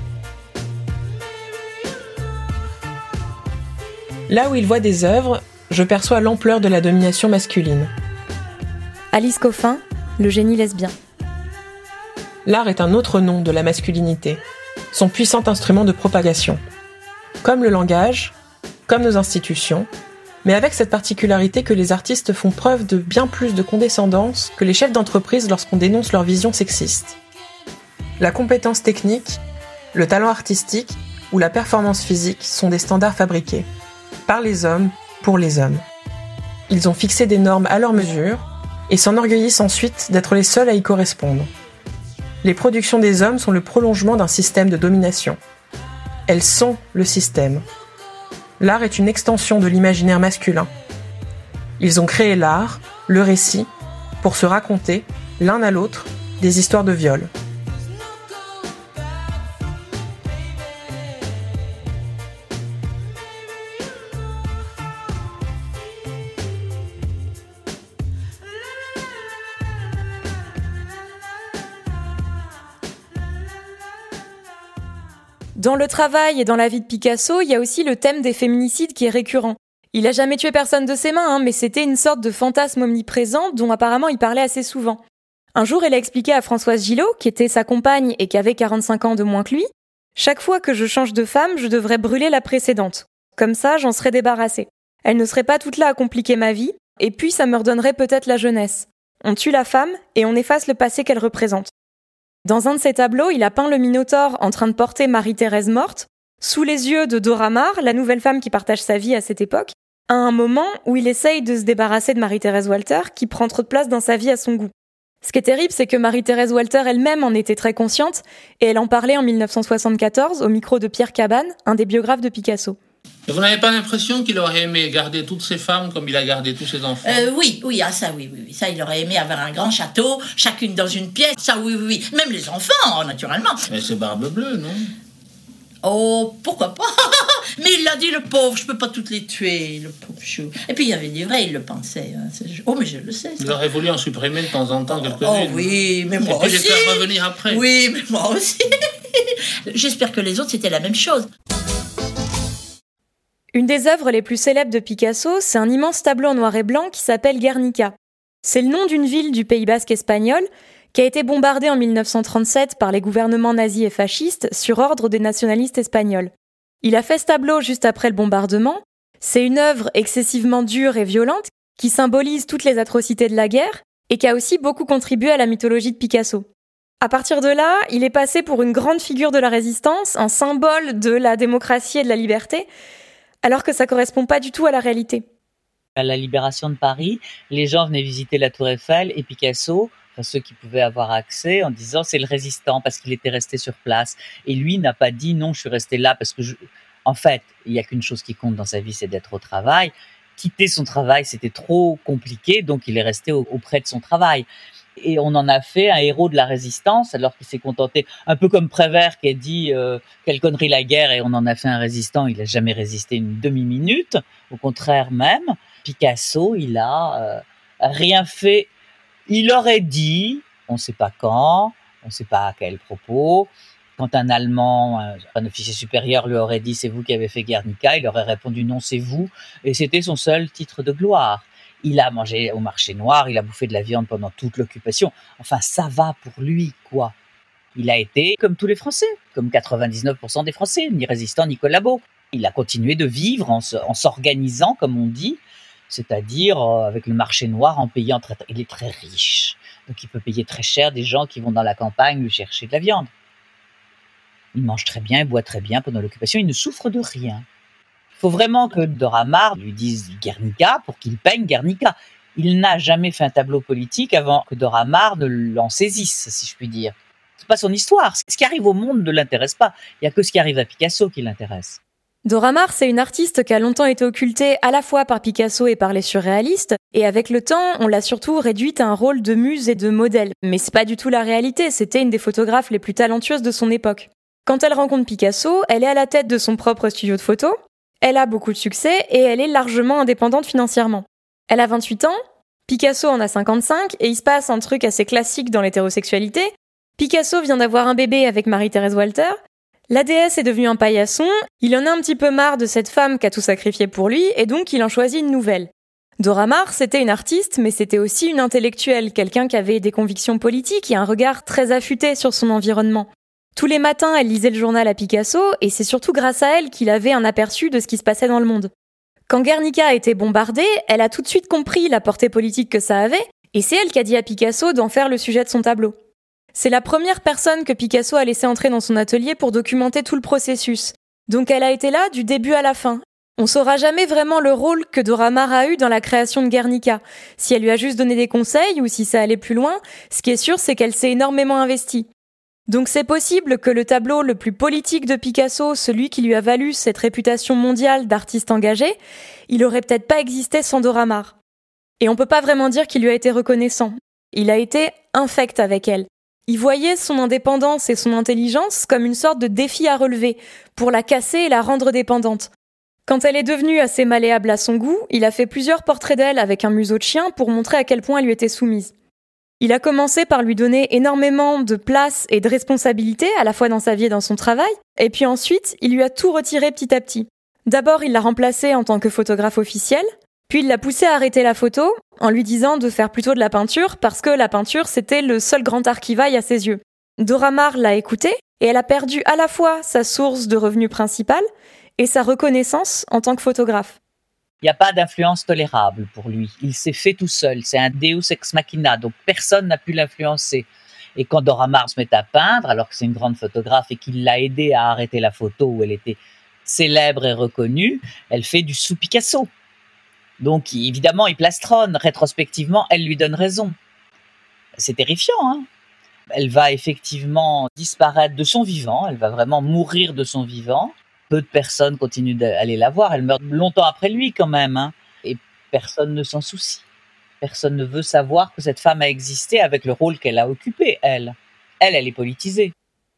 Là où il voit des œuvres, je perçois l'ampleur de la domination masculine. Alice Coffin, Le génie lesbien. L'art est un autre nom de la masculinité, son puissant instrument de propagation. Comme le langage, comme nos institutions, mais avec cette particularité que les artistes font preuve de bien plus de condescendance que les chefs d'entreprise lorsqu'on dénonce leur vision sexiste. La compétence technique, le talent artistique ou la performance physique sont des standards fabriqués, par les hommes, pour les hommes. Ils ont fixé des normes à leur mesure et s'enorgueillissent ensuite d'être les seuls à y correspondre. Les productions des hommes sont le prolongement d'un système de domination. Elles sont le système. L'art est une extension de l'imaginaire masculin. Ils ont créé l'art, le récit, pour se raconter, l'un à l'autre, des histoires de viol. Dans le travail et dans la vie de Picasso, il y a aussi le thème des féminicides qui est récurrent. Il a jamais tué personne de ses mains, hein, mais c'était une sorte de fantasme omniprésent dont apparemment il parlait assez souvent. Un jour, il a expliqué à Françoise Gillot, qui était sa compagne et qui avait quarante-cinq ans de moins que lui, « Chaque fois que je change de femme, je devrais brûler la précédente. Comme ça, j'en serais débarrassée. Elle ne serait pas toute là à compliquer ma vie, et puis ça me redonnerait peut-être la jeunesse. On tue la femme et on efface le passé qu'elle représente. » Dans un de ses tableaux, il a peint le Minotaure en train de porter Marie-Thérèse morte, sous les yeux de Dora Maar, la nouvelle femme qui partage sa vie à cette époque, à un moment où il essaye de se débarrasser de Marie-Thérèse Walter, qui prend trop de place dans sa vie à son goût. Ce qui est terrible, c'est que Marie-Thérèse Walter elle-même en était très consciente, et elle en parlait en dix-neuf cent soixante-quatorze au micro de Pierre Cabane, un des biographes de Picasso. Et vous n'avez pas l'impression qu'il aurait aimé garder toutes ses femmes comme il a gardé tous ses enfants ? euh, Oui, oui, ah, ça, oui, oui, oui, ça, il aurait aimé avoir un grand château, chacune dans une pièce, ça, oui, oui, oui, même les enfants, naturellement. Mais c'est Barbe Bleue, non ? Oh, pourquoi pas ? Mais il l'a dit, le pauvre, je peux pas toutes les tuer, le pauvre chou. Et puis il y avait des vrais, il le pensait. Hein. Oh, mais je le sais. Ça. Il aurait voulu en supprimer de temps en temps quelques-unes. Oh oui, mais moi aussi. Et puis aussi. les faire revenir après. Oui, mais moi aussi. J'espère que les autres, c'était la même chose. Une des œuvres les plus célèbres de Picasso, c'est un immense tableau en noir et blanc qui s'appelle Guernica. C'est le nom d'une ville du Pays basque espagnol qui a été bombardée en dix-neuf cent trente-sept par les gouvernements nazis et fascistes sur ordre des nationalistes espagnols. Il a fait ce tableau juste après le bombardement. C'est une œuvre excessivement dure et violente qui symbolise toutes les atrocités de la guerre et qui a aussi beaucoup contribué à la mythologie de Picasso. À partir de là, il est passé pour une grande figure de la résistance, un symbole de la démocratie et de la liberté, alors que ça correspond pas du tout à la réalité. À la libération de Paris, les gens venaient visiter la Tour Eiffel et Picasso, enfin ceux qui pouvaient avoir accès, en disant c'est le résistant parce qu'il était resté sur place. Et lui n'a pas dit non, je suis resté là parce que je... En fait, il n'y a qu'une chose qui compte dans sa vie, c'est d'être au travail. Quitter son travail, c'était trop compliqué, donc il est resté auprès de son travail. Et on en a fait un héros de la résistance, alors qu'il s'est contenté, un peu comme Prévert qui a dit euh, « quelle connerie la guerre » et on en a fait un résistant, il n'a jamais résisté une demi-minute, au contraire même. Picasso, il a euh, rien fait. Il aurait dit, on ne sait pas quand, on ne sait pas à quel propos. Quand un Allemand, un, un officier supérieur lui aurait dit « c'est vous qui avez fait Guernica », il aurait répondu « non, c'est vous », et c'était son seul titre de gloire. Il a mangé au marché noir, il a bouffé de la viande pendant toute l'occupation. Enfin, ça va pour lui, quoi. Il a été comme tous les Français, comme quatre-vingt-dix-neuf pour cent des Français, ni résistant ni collabo. Il a continué de vivre en, se, en s'organisant, comme on dit, c'est-à-dire euh, avec le marché noir, en payant très, il est très riche. Donc il peut payer très cher des gens qui vont dans la campagne lui chercher de la viande. Il mange très bien, il boit très bien pendant l'occupation, il ne souffre de rien. Il faut vraiment que Dora Maar lui dise Guernica pour qu'il peigne Guernica. Il n'a jamais fait un tableau politique avant que Dora Maar ne l'en saisisse, si je puis dire. C'est pas son histoire. Ce qui arrive au monde ne l'intéresse pas. Il n'y a que ce qui arrive à Picasso qui l'intéresse. Dora Maar, c'est une artiste qui a longtemps été occultée à la fois par Picasso et par les surréalistes, et avec le temps, on l'a surtout réduite à un rôle de muse et de modèle. Mais c'est pas du tout la réalité, c'était une des photographes les plus talentueuses de son époque. Quand elle rencontre Picasso, elle est à la tête de son propre studio de photo, elle a beaucoup de succès et elle est largement indépendante financièrement. Elle a vingt-huit ans, Picasso en a cinquante-cinq, et il se passe un truc assez classique dans l'hétérosexualité. Picasso vient d'avoir un bébé avec Marie-Thérèse Walter, la déesse est devenue un paillasson, il en a un petit peu marre de cette femme qui a tout sacrifié pour lui, et donc il en choisit une nouvelle. Dora Maar, c'était une artiste, mais c'était aussi une intellectuelle, quelqu'un qui avait des convictions politiques et un regard très affûté sur son environnement. Tous les matins, elle lisait le journal à Picasso, et c'est surtout grâce à elle qu'il avait un aperçu de ce qui se passait dans le monde. Quand Guernica a été bombardée, elle a tout de suite compris la portée politique que ça avait, et c'est elle qui a dit à Picasso d'en faire le sujet de son tableau. C'est la première personne que Picasso a laissé entrer dans son atelier pour documenter tout le processus. Donc elle a été là du début à la fin. On saura jamais vraiment le rôle que Dora Maar a eu dans la création de Guernica. Si elle lui a juste donné des conseils ou si ça allait plus loin, ce qui est sûr, c'est qu'elle s'est énormément investie. Donc c'est possible que le tableau le plus politique de Picasso, celui qui lui a valu cette réputation mondiale d'artiste engagé, il aurait peut-être pas existé sans Dora Maar. Et on peut pas vraiment dire qu'il lui a été reconnaissant. Il a été infect avec elle. Il voyait son indépendance et son intelligence comme une sorte de défi à relever, pour la casser et la rendre dépendante. Quand elle est devenue assez malléable à son goût, il a fait plusieurs portraits d'elle avec un museau de chien pour montrer à quel point elle lui était soumise. Il a commencé par lui donner énormément de place et de responsabilité, à la fois dans sa vie et dans son travail, et puis ensuite, il lui a tout retiré petit à petit. D'abord, il l'a remplacée en tant que photographe officielle, puis il l'a poussée à arrêter la photo, en lui disant de faire plutôt de la peinture, parce que la peinture, c'était le seul grand art qui vaille à ses yeux. Dora Maar l'a écoutée, et elle a perdu à la fois sa source de revenus principale et sa reconnaissance en tant que photographe. Il n'y a pas d'influence tolérable pour lui. Il s'est fait tout seul. C'est un deus ex machina, donc personne n'a pu l'influencer. Et quand Dora Maar se met à peindre, alors que c'est une grande photographe et qu'il l'a aidée à arrêter la photo où elle était célèbre et reconnue, elle fait du sous Picasso. Donc évidemment, il plastronne. Rétrospectivement, elle lui donne raison. C'est terrifiant, hein ? Elle va effectivement disparaître de son vivant. Elle va vraiment mourir de son vivant. Peu de personnes continuent d'aller la voir. Elle meurt longtemps après lui quand même. Hein. Et personne ne s'en soucie. Personne ne veut savoir que cette femme a existé avec le rôle qu'elle a occupé, elle. Elle, elle est politisée.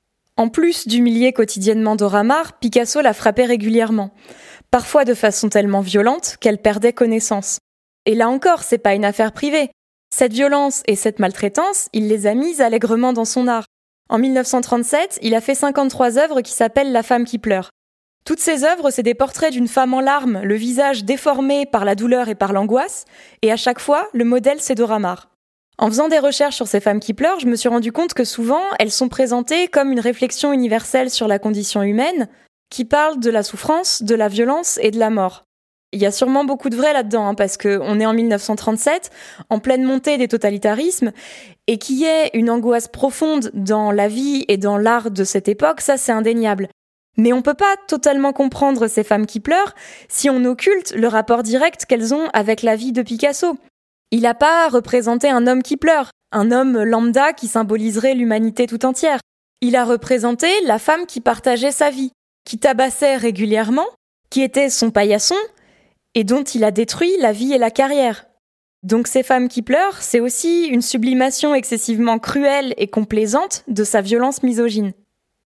En plus d'humilier quotidiennement Dora Maar, Picasso la frappait régulièrement. Parfois de façon tellement violente qu'elle perdait connaissance. Et là encore, c'est pas une affaire privée. Cette violence et cette maltraitance, il les a mises allègrement dans son art. En dix-neuf cent trente-sept, il a fait cinquante-trois œuvres qui s'appellent La femme qui pleure. Toutes ces œuvres, c'est des portraits d'une femme en larmes, le visage déformé par la douleur et par l'angoisse, et à chaque fois, le modèle, c'est Dora Maar. En faisant des recherches sur ces femmes qui pleurent, je me suis rendu compte que souvent, elles sont présentées comme une réflexion universelle sur la condition humaine, qui parle de la souffrance, de la violence et de la mort. Il y a sûrement beaucoup de vrai là-dedans, hein, parce qu'on est en dix-neuf cent trente-sept, en pleine montée des totalitarismes, et qu'il y ait une angoisse profonde dans la vie et dans l'art de cette époque, ça c'est indéniable. Mais on peut pas totalement comprendre ces femmes qui pleurent si on occulte le rapport direct qu'elles ont avec la vie de Picasso. Il n'a pas représenté un homme qui pleure, un homme lambda qui symboliserait l'humanité tout entière. Il a représenté la femme qui partageait sa vie, qui tabassait régulièrement, qui était son paillasson, et dont il a détruit la vie et la carrière. Donc ces femmes qui pleurent, c'est aussi une sublimation excessivement cruelle et complaisante de sa violence misogyne.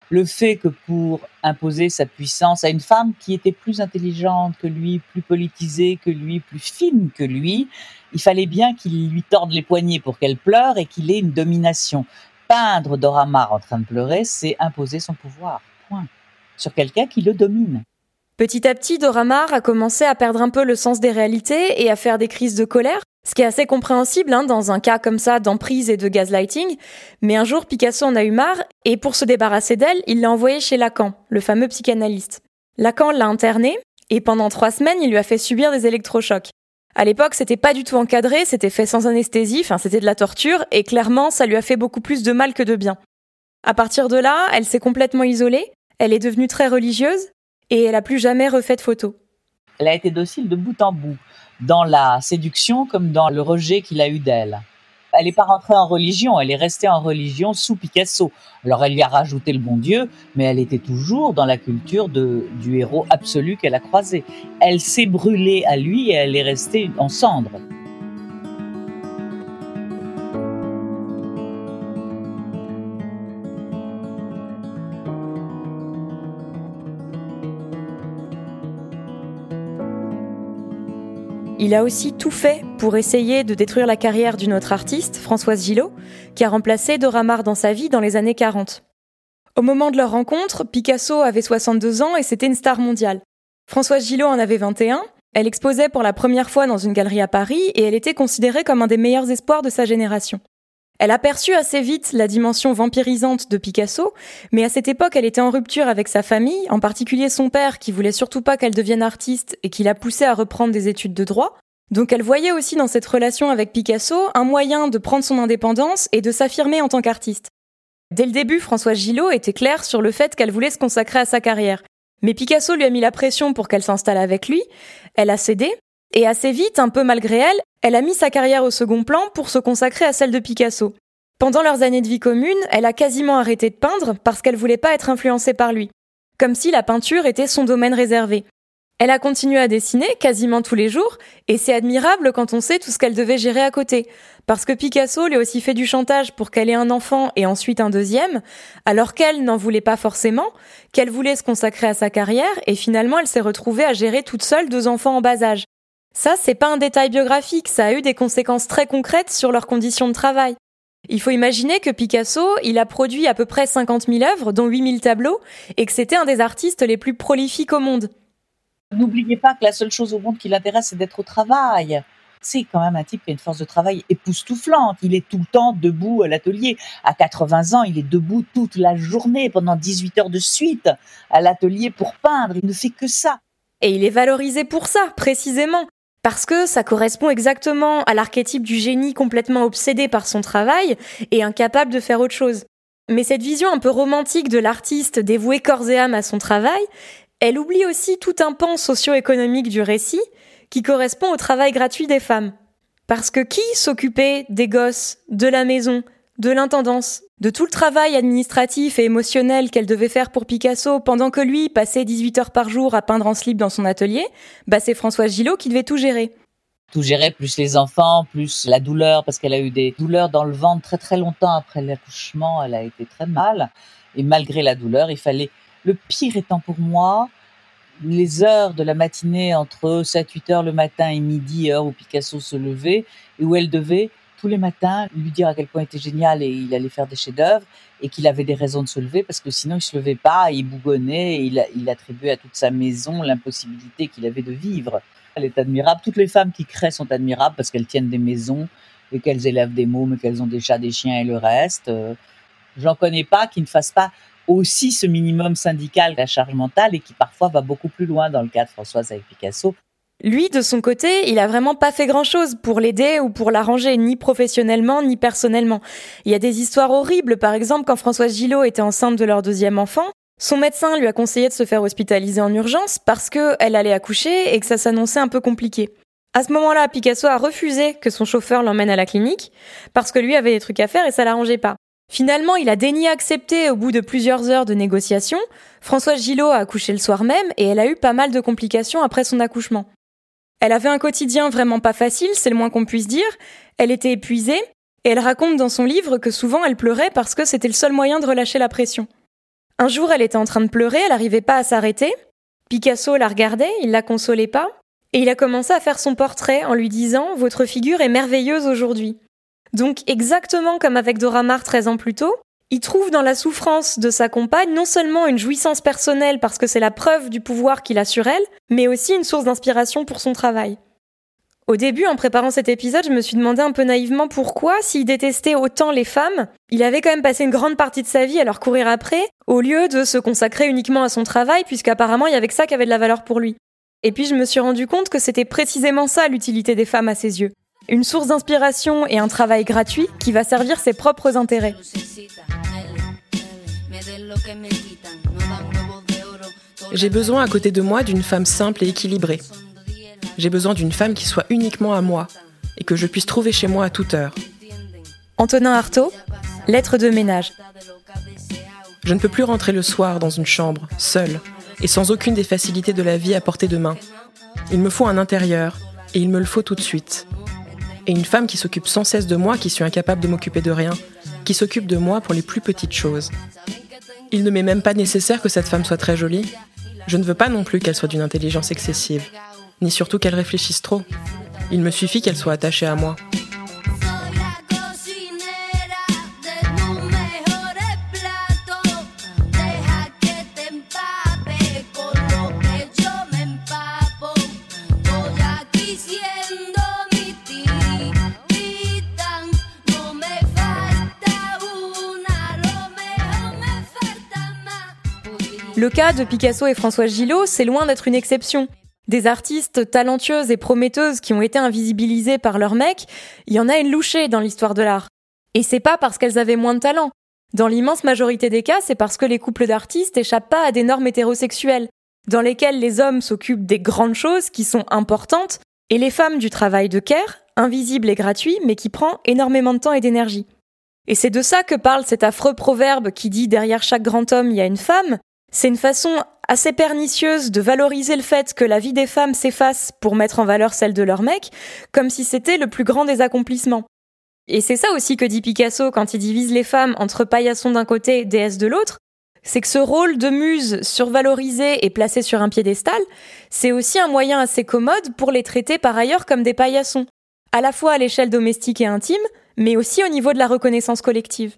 Le fait que pour imposer sa puissance à une femme qui était plus intelligente que lui, plus politisée que lui, plus fine que lui, il fallait bien qu'il lui torde les poignets pour qu'elle pleure et qu'il ait une domination. Peindre Dora Maar en train de pleurer, c'est imposer son pouvoir, point, sur quelqu'un qui le domine. Petit à petit, Dora Maar a commencé à perdre un peu le sens des réalités et à faire des crises de colère, ce qui est assez compréhensible hein, dans un cas comme ça d'emprise et de gaslighting. Mais un jour, Picasso en a eu marre et pour se débarrasser d'elle, il l'a envoyée chez Lacan, le fameux psychanalyste. Lacan l'a internée et pendant trois semaines, il lui a fait subir des électrochocs. À l'époque, c'était pas du tout encadré, c'était fait sans anesthésie, enfin c'était de la torture et clairement, ça lui a fait beaucoup plus de mal que de bien. À partir de là, elle s'est complètement isolée, elle est devenue très religieuse et elle a plus jamais refait de photos. Elle a été docile de bout en bout, dans la séduction comme dans le rejet qu'il a eu d'elle. Elle n'est pas rentrée en religion, elle est restée en religion sous Picasso. Alors elle lui a rajouté le bon Dieu, mais elle était toujours dans la culture de, du héros absolu qu'elle a croisé. Elle s'est brûlée à lui et elle est restée en cendres. Il a aussi tout fait pour essayer de détruire la carrière d'une autre artiste, Françoise Gillot, qui a remplacé Dora Maar dans sa vie dans les années quarante. Au moment de leur rencontre, Picasso avait soixante-deux ans et c'était une star mondiale. Françoise Gillot en avait vingt et un, elle exposait pour la première fois dans une galerie à Paris et elle était considérée comme un des meilleurs espoirs de sa génération. Elle aperçut assez vite la dimension vampirisante de Picasso, mais à cette époque, elle était en rupture avec sa famille, en particulier son père qui voulait surtout pas qu'elle devienne artiste et qui l'a poussée à reprendre des études de droit. Donc elle voyait aussi dans cette relation avec Picasso un moyen de prendre son indépendance et de s'affirmer en tant qu'artiste. Dès le début, Françoise Gillot était claire sur le fait qu'elle voulait se consacrer à sa carrière. Mais Picasso lui a mis la pression pour qu'elle s'installe avec lui, elle a cédé, et assez vite, un peu malgré elle, elle a mis sa carrière au second plan pour se consacrer à celle de Picasso. Pendant leurs années de vie commune, elle a quasiment arrêté de peindre parce qu'elle voulait pas être influencée par lui. Comme si la peinture était son domaine réservé. Elle a continué à dessiner quasiment tous les jours, et c'est admirable quand on sait tout ce qu'elle devait gérer à côté. Parce que Picasso lui a aussi fait du chantage pour qu'elle ait un enfant et ensuite un deuxième, alors qu'elle n'en voulait pas forcément, qu'elle voulait se consacrer à sa carrière, et finalement elle s'est retrouvée à gérer toute seule deux enfants en bas âge. Ça, c'est pas un détail biographique, ça a eu des conséquences très concrètes sur leurs conditions de travail. Il faut imaginer que Picasso, il a produit à peu près cinquante mille œuvres, dont huit mille tableaux, et que c'était un des artistes les plus prolifiques au monde. N'oubliez pas que la seule chose au monde qui l'intéresse, c'est d'être au travail. C'est quand même un type qui a une force de travail époustouflante. Il est tout le temps debout à l'atelier. À quatre-vingts ans, il est debout toute la journée, pendant dix-huit heures de suite, à l'atelier pour peindre. Il ne fait que ça. Et il est valorisé pour ça, précisément. Parce que ça correspond exactement à l'archétype du génie complètement obsédé par son travail et incapable de faire autre chose. Mais cette vision un peu romantique de l'artiste dévoué corps et âme à son travail, elle oublie aussi tout un pan socio-économique du récit qui correspond au travail gratuit des femmes. Parce que qui s'occupait des gosses, de la maison, de l'intendance, de tout le travail administratif et émotionnel qu'elle devait faire pour Picasso pendant que lui passait dix-huit heures par jour à peindre en slip dans son atelier, bah c'est Françoise Gillot qui devait tout gérer. Tout gérer, plus les enfants, plus la douleur, parce qu'elle a eu des douleurs dans le ventre très très longtemps après l'accouchement, elle a été très mal. Et malgré la douleur, il fallait... Le pire étant pour moi, les heures de la matinée entre sept huit heures le matin et midi, heure où Picasso se levait, et où elle devait tous les matins lui dire à quel point il était génial et il allait faire des chefs-d'œuvre, et qu'il avait des raisons de se lever, parce que sinon il se levait pas, il bougonnait, et il, il attribuait à toute sa maison l'impossibilité qu'il avait de vivre. Elle est admirable. Toutes les femmes qui créent sont admirables parce qu'elles tiennent des maisons et qu'elles élèvent des mômes, qu'elles ont des chats, des chiens et le reste. Euh, j'en connais pas qui ne fassent pas aussi ce minimum syndical de la charge mentale et qui parfois va beaucoup plus loin dans le cas de Françoise avec Picasso. Lui, de son côté, il a vraiment pas fait grand-chose pour l'aider ou pour l'arranger, ni professionnellement, ni personnellement. Il y a des histoires horribles, par exemple, quand Françoise Gillot était enceinte de leur deuxième enfant, son médecin lui a conseillé de se faire hospitaliser en urgence parce qu'elle allait accoucher et que ça s'annonçait un peu compliqué. À ce moment-là, Picasso a refusé que son chauffeur l'emmène à la clinique parce que lui avait des trucs à faire et ça l'arrangeait pas. Finalement, il a daigné accepter au bout de plusieurs heures de négociations. Françoise Gillot a accouché le soir même et elle a eu pas mal de complications après son accouchement. Elle avait un quotidien vraiment pas facile, c'est le moins qu'on puisse dire. Elle était épuisée et elle raconte dans son livre que souvent elle pleurait parce que c'était le seul moyen de relâcher la pression. Un jour, elle était en train de pleurer, elle n'arrivait pas à s'arrêter. Picasso la regardait, il la consolait pas, et il a commencé à faire son portrait en lui disant « Votre figure est merveilleuse aujourd'hui ». Donc, exactement comme avec Dora Maar treize ans plus tôt, il trouve dans la souffrance de sa compagne non seulement une jouissance personnelle parce que c'est la preuve du pouvoir qu'il a sur elle, mais aussi une source d'inspiration pour son travail. Au début, en préparant cet épisode, je me suis demandé un peu naïvement pourquoi, s'il détestait autant les femmes, il avait quand même passé une grande partie de sa vie à leur courir après, au lieu de se consacrer uniquement à son travail, puisqu'apparemment il y avait que ça qui avait de la valeur pour lui. Et puis je me suis rendu compte que c'était précisément ça l'utilité des femmes à ses yeux. Une source d'inspiration et un travail gratuit qui va servir ses propres intérêts. J'ai besoin à côté de moi d'une femme simple et équilibrée. J'ai besoin d'une femme qui soit uniquement à moi et que je puisse trouver chez moi à toute heure. Antonin Artaud, lettre de ménage. Je ne peux plus rentrer le soir dans une chambre, seule, et sans aucune des facilités de la vie à portée de main. Il me faut un intérieur, et il me le faut tout de suite. Et une femme qui s'occupe sans cesse de moi, qui suis incapable de m'occuper de rien, qui s'occupe de moi pour les plus petites choses. Il ne m'est même pas nécessaire que cette femme soit très jolie. Je ne veux pas non plus qu'elle soit d'une intelligence excessive, ni surtout qu'elle réfléchisse trop. Il me suffit qu'elle soit attachée à moi. Le cas de Picasso et Françoise Gillot, c'est loin d'être une exception. Des artistes talentueuses et prometteuses qui ont été invisibilisées par leurs mecs, il y en a une louchée dans l'histoire de l'art. Et c'est pas parce qu'elles avaient moins de talent. Dans l'immense majorité des cas, c'est parce que les couples d'artistes échappent pas à des normes hétérosexuelles, dans lesquelles les hommes s'occupent des grandes choses qui sont importantes, et les femmes du travail de care, invisible et gratuit, mais qui prend énormément de temps et d'énergie. Et c'est de ça que parle cet affreux proverbe qui dit « derrière chaque grand homme, il y a une femme ». C'est une façon assez pernicieuse de valoriser le fait que la vie des femmes s'efface pour mettre en valeur celle de leur mec, comme si c'était le plus grand des accomplissements. Et c'est ça aussi que dit Picasso quand il divise les femmes entre paillassons d'un côté et déesses de l'autre, c'est que ce rôle de muse survalorisé et placé sur un piédestal, c'est aussi un moyen assez commode pour les traiter par ailleurs comme des paillassons, à la fois à l'échelle domestique et intime, mais aussi au niveau de la reconnaissance collective.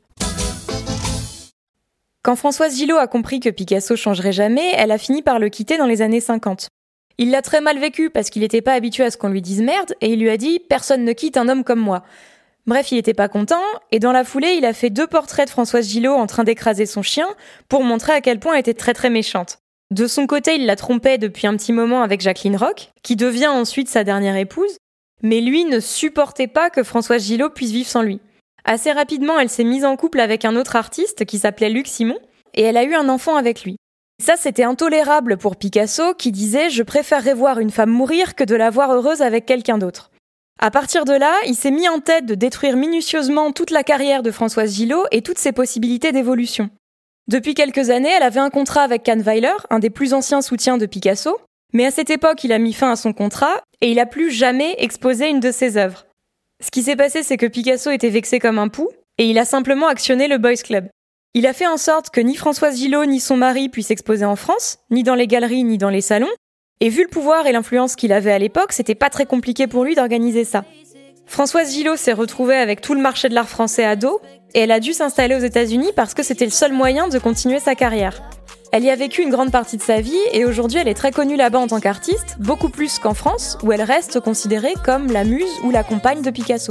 Quand Françoise Gillot a compris que Picasso changerait jamais, elle a fini par le quitter dans les années cinquante. Il l'a très mal vécu parce qu'il n'était pas habitué à ce qu'on lui dise merde et il lui a dit « personne ne quitte un homme comme moi ». Bref, il n'était pas content et dans la foulée, il a fait deux portraits de Françoise Gillot en train d'écraser son chien pour montrer à quel point elle était très très méchante. De son côté, il la trompait depuis un petit moment avec Jacqueline Roch, qui devient ensuite sa dernière épouse, mais lui ne supportait pas que Françoise Gillot puisse vivre sans lui. Assez rapidement, elle s'est mise en couple avec un autre artiste qui s'appelait Luc Simon, et elle a eu un enfant avec lui. Ça, c'était intolérable pour Picasso, qui disait « Je préférerais voir une femme mourir que de la voir heureuse avec quelqu'un d'autre ». À partir de là, il s'est mis en tête de détruire minutieusement toute la carrière de Françoise Gillot et toutes ses possibilités d'évolution. Depuis quelques années, elle avait un contrat avec Kahnweiler, un des plus anciens soutiens de Picasso, mais à cette époque, il a mis fin à son contrat et il n'a plus jamais exposé une de ses œuvres. Ce qui s'est passé, c'est que Picasso était vexé comme un pou, et il a simplement actionné le Boys Club. Il a fait en sorte que ni Françoise Gillot ni son mari puissent exposer en France, ni dans les galeries ni dans les salons, et vu le pouvoir et l'influence qu'il avait à l'époque, c'était pas très compliqué pour lui d'organiser ça. Françoise Gillot s'est retrouvée avec tout le marché de l'art français à dos, et elle a dû s'installer aux États-Unis parce que c'était le seul moyen de continuer sa carrière. Elle y a vécu une grande partie de sa vie et aujourd'hui elle est très connue là-bas en tant qu'artiste, beaucoup plus qu'en France où elle reste considérée comme la muse ou la compagne de Picasso.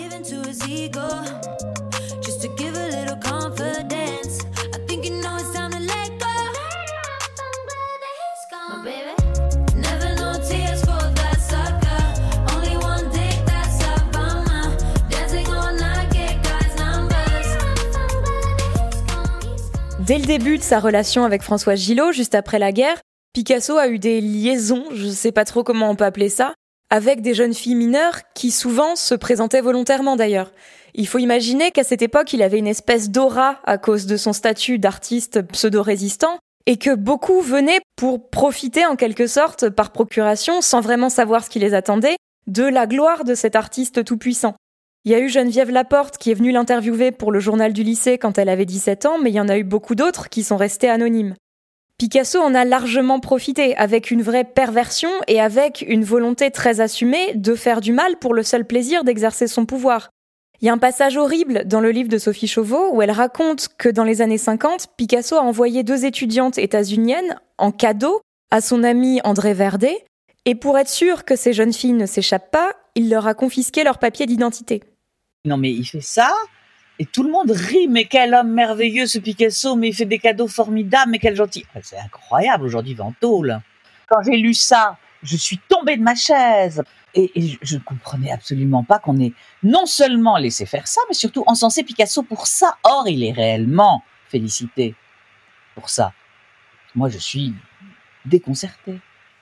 Dès le début de sa relation avec Françoise Gillot, juste après la guerre, Picasso a eu des liaisons, je sais pas trop comment on peut appeler ça, avec des jeunes filles mineures qui souvent se présentaient volontairement d'ailleurs. Il faut imaginer qu'à cette époque, il avait une espèce d'aura à cause de son statut d'artiste pseudo-résistant et que beaucoup venaient pour profiter en quelque sorte par procuration, sans vraiment savoir ce qui les attendait, de la gloire de cet artiste tout-puissant. Il y a eu Geneviève Laporte qui est venue l'interviewer pour le journal du lycée quand elle avait dix-sept ans, mais il y en a eu beaucoup d'autres qui sont restés anonymes. Picasso en a largement profité, avec une vraie perversion et avec une volonté très assumée de faire du mal pour le seul plaisir d'exercer son pouvoir. Il y a un passage horrible dans le livre de Sophie Chauveau où elle raconte que dans les années cinquante, Picasso a envoyé deux étudiantes états-uniennes en cadeau à son ami André Verdet, et pour être sûr que ces jeunes filles ne s'échappent pas, il leur a confisqué leurs papiers d'identité. Non mais il fait ça, et tout le monde rit, mais quel homme merveilleux ce Picasso, mais il fait des cadeaux formidables, mais quel gentil. C'est incroyable, aujourd'hui il va en tôle. Quand j'ai lu ça, je suis tombée de ma chaise. Et, et je ne comprenais absolument pas qu'on ait non seulement laissé faire ça, mais surtout encensé Picasso pour ça. Or, il est réellement félicité pour ça. Moi, je suis déconcertée.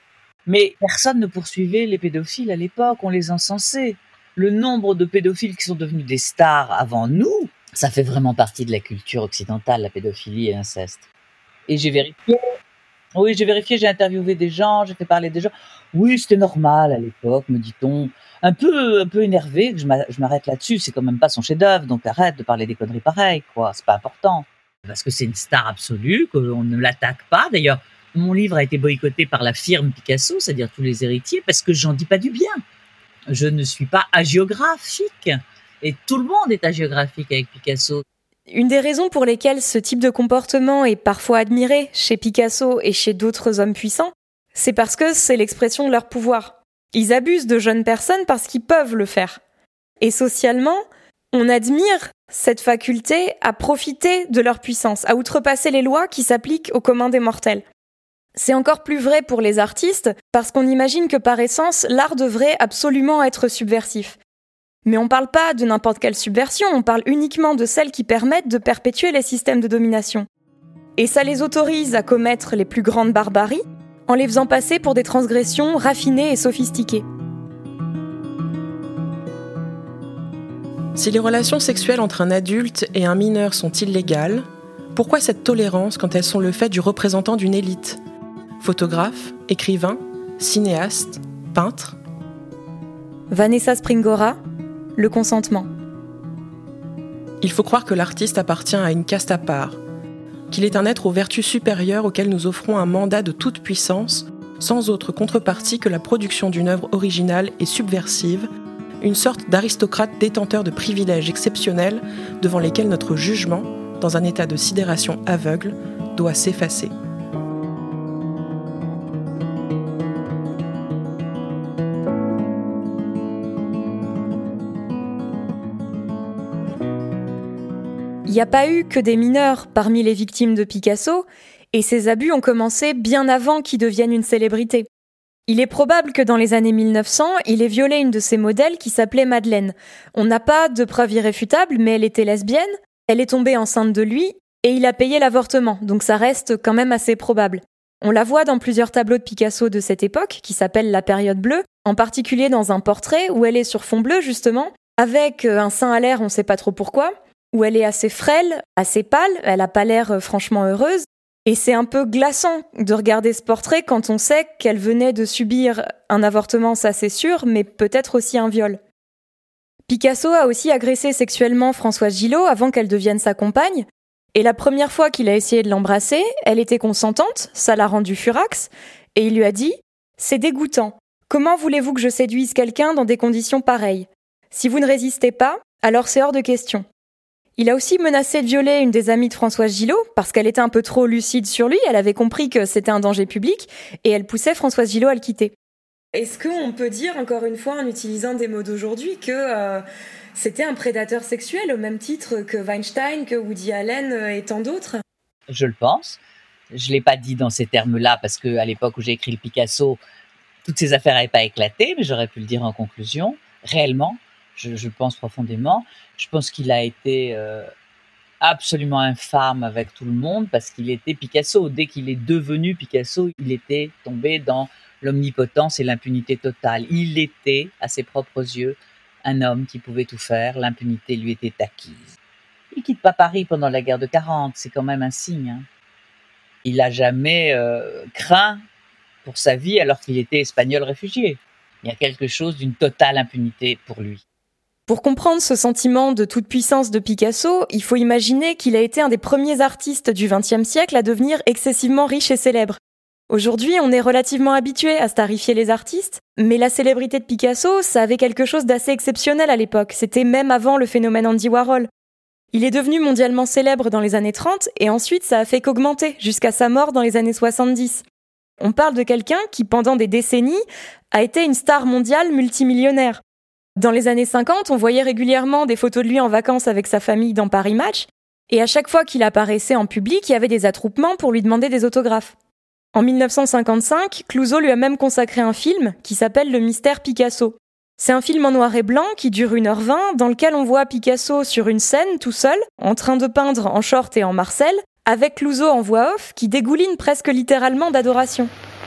Mais personne ne poursuivait les pédophiles à l'époque, on les encensait. Le nombre de pédophiles qui sont devenus des stars avant nous, ça fait vraiment partie de la culture occidentale, la pédophilie et l'inceste. Et j'ai vérifié, oui, j'ai vérifié, j'ai interviewé des gens, j'ai fait parler des gens. Oui, c'était normal à l'époque, me dit-on. Un peu, un peu énervé que je m'arrête là-dessus, c'est quand même pas son chef-d'œuvre, donc arrête de parler des conneries pareilles, quoi, c'est pas important. Parce que c'est une star absolue, qu'on ne l'attaque pas. D'ailleurs, mon livre a été boycotté par la firme Picasso, c'est-à-dire tous les héritiers, parce que j'en dis pas du bien. Je ne suis pas hagiographique. Et tout le monde est hagiographique avec Picasso. Une des raisons pour lesquelles ce type de comportement est parfois admiré chez Picasso et chez d'autres hommes puissants, c'est parce que c'est l'expression de leur pouvoir. Ils abusent de jeunes personnes parce qu'ils peuvent le faire. Et socialement, on admire cette faculté à profiter de leur puissance, à outrepasser les lois qui s'appliquent au commun des mortels. C'est encore plus vrai pour les artistes, parce qu'on imagine que par essence, l'art devrait absolument être subversif. Mais on ne parle pas de n'importe quelle subversion, on parle uniquement de celles qui permettent de perpétuer les systèmes de domination. Et ça les autorise à commettre les plus grandes barbaries, en les faisant passer pour des transgressions raffinées et sophistiquées. Si les relations sexuelles entre un adulte et un mineur sont illégales, pourquoi cette tolérance quand elles sont le fait du représentant d'une élite ? Photographe, écrivain, cinéaste, peintre ? Vanessa Springora, le consentement. Il faut croire que l'artiste appartient à une caste à part, qu'il est un être aux vertus supérieures auquel nous offrons un mandat de toute puissance, sans autre contrepartie que la production d'une œuvre originale et subversive, une sorte d'aristocrate détenteur de privilèges exceptionnels devant lesquels notre jugement, dans un état de sidération aveugle, doit s'effacer. Il n'y a pas eu que des mineurs parmi les victimes de Picasso, et ces abus ont commencé bien avant qu'il devienne une célébrité. Il est probable que dans les années mille neuf cents, il ait violé une de ses modèles qui s'appelait Madeleine. On n'a pas de preuves irréfutables, mais elle était lesbienne, elle est tombée enceinte de lui, et il a payé l'avortement, donc ça reste quand même assez probable. On la voit dans plusieurs tableaux de Picasso de cette époque, qui s'appellent la période bleue, en particulier dans un portrait où elle est sur fond bleu justement, avec un sein à l'air, on ne sait pas trop pourquoi, où elle est assez frêle, assez pâle, elle n'a pas l'air franchement heureuse, et c'est un peu glaçant de regarder ce portrait quand on sait qu'elle venait de subir un avortement, ça c'est sûr, mais peut-être aussi un viol. Picasso a aussi agressé sexuellement Françoise Gillot avant qu'elle devienne sa compagne, et la première fois qu'il a essayé de l'embrasser, elle était consentante, ça l'a rendu furax, et il lui a dit « C'est dégoûtant, comment voulez-vous que je séduise quelqu'un dans des conditions pareilles ? Si vous ne résistez pas, alors c'est hors de question. » Il a aussi menacé de violer une des amies de Françoise Gillot, parce qu'elle était un peu trop lucide sur lui, elle avait compris que c'était un danger public, et elle poussait Françoise Gillot à le quitter. Est-ce qu'on peut dire, encore une fois, en utilisant des mots d'aujourd'hui, que euh, c'était un prédateur sexuel, au même titre que Weinstein, que Woody Allen et tant d'autres ? Je le pense. Je ne l'ai pas dit dans ces termes-là, parce qu'à l'époque où j'ai écrit le Picasso, toutes ces affaires n'avaient pas éclaté, mais j'aurais pu le dire en conclusion, réellement. Je, je pense profondément. Je pense qu'il a été euh, absolument infâme avec tout le monde parce qu'il était Picasso. Dès qu'il est devenu Picasso, il était tombé dans l'omnipotence et l'impunité totale. Il était, à ses propres yeux, un homme qui pouvait tout faire. L'impunité lui était acquise. Il quitte pas Paris pendant la guerre de quarante, c'est quand même un signe. Hein. Il n'a jamais euh, craint pour sa vie alors qu'il était espagnol réfugié. Il y a quelque chose d'une totale impunité pour lui. Pour comprendre ce sentiment de toute puissance de Picasso, il faut imaginer qu'il a été un des premiers artistes du vingtième siècle à devenir excessivement riche et célèbre. Aujourd'hui, on est relativement habitué à starifier les artistes, mais la célébrité de Picasso, ça avait quelque chose d'assez exceptionnel à l'époque. C'était même avant le phénomène Andy Warhol. Il est devenu mondialement célèbre dans les années trente et ensuite ça a fait qu'augmenter jusqu'à sa mort dans les années soixante-dix. On parle de quelqu'un qui, pendant des décennies, a été une star mondiale multimillionnaire. Dans les années cinquante, on voyait régulièrement des photos de lui en vacances avec sa famille dans Paris Match, et à chaque fois qu'il apparaissait en public, il y avait des attroupements pour lui demander des autographes. En dix-neuf cent cinquante-cinq, Clouzot lui a même consacré un film qui s'appelle Le Mystère Picasso. C'est un film en noir et blanc qui dure une heure vingt, dans lequel on voit Picasso sur une scène tout seul, en train de peindre en short et en marcel, avec Clouzot en voix off qui dégouline presque littéralement d'adoration.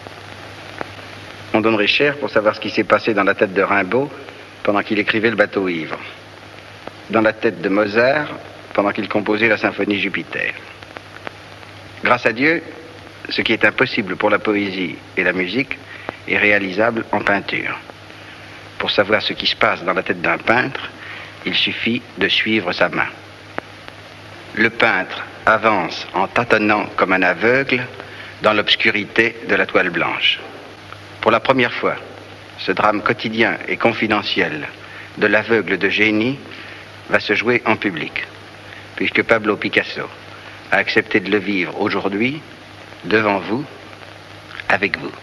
On donnerait cher pour savoir ce qui s'est passé dans la tête de Rimbaud pendant qu'il écrivait Le Bateau ivre, dans la tête de Mozart pendant qu'il composait la symphonie Jupiter. Grâce à Dieu, ce qui est impossible pour la poésie et la musique est réalisable en peinture. Pour savoir ce qui se passe dans la tête d'un peintre, il suffit de suivre sa main. Le peintre avance en tâtonnant comme un aveugle dans l'obscurité de la toile blanche. Pour la première fois, ce drame quotidien et confidentiel de l'aveugle de génie va se jouer en public, puisque Pablo Picasso a accepté de le vivre aujourd'hui, devant vous, avec vous.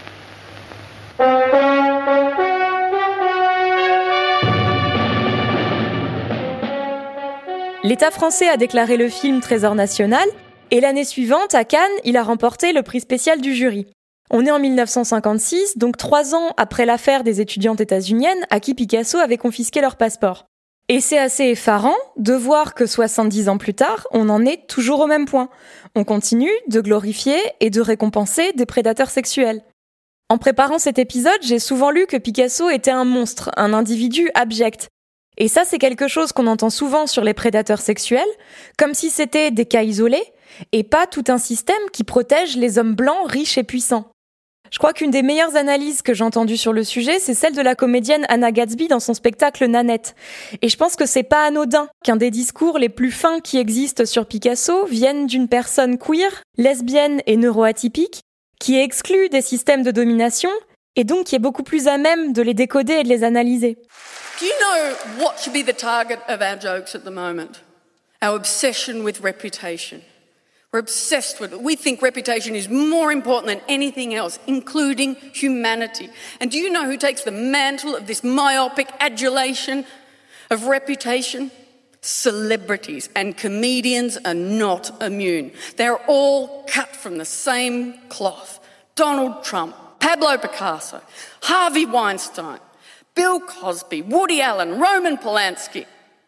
L'État français a déclaré le film Trésor national, et l'année suivante, à Cannes, il a remporté le prix spécial du jury. On est en dix-neuf cent cinquante-six, donc trois ans après l'affaire des étudiantes états-uniennes à qui Picasso avait confisqué leur passeport. Et c'est assez effarant de voir que soixante-dix ans plus tard, on en est toujours au même point. On continue de glorifier et de récompenser des prédateurs sexuels. En préparant cet épisode, j'ai souvent lu que Picasso était un monstre, un individu abject. Et ça, c'est quelque chose qu'on entend souvent sur les prédateurs sexuels, comme si c'était des cas isolés, et pas tout un système qui protège les hommes blancs riches et puissants. Je crois qu'une des meilleures analyses que j'ai entendues sur le sujet, c'est celle de la comédienne Anna Gatsby dans son spectacle Nanette. Et je pense que c'est pas anodin qu'un des discours les plus fins qui existent sur Picasso vienne d'une personne queer, lesbienne et neuroatypique, qui est exclue des systèmes de domination, et donc qui est beaucoup plus à même de les décoder et de les analyser. Do you know what should be the target of our jokes at the moment? Our obsession with reputation. We're obsessed with it. We think reputation is more important than anything else, including humanity. And do you know who takes the mantle of this myopic adulation of reputation? Celebrities, and comedians are not immune. They're all cut from the same cloth. Donald Trump, Pablo Picasso, Harvey Weinstein, Bill Cosby, Woody Allen, Roman Polanski.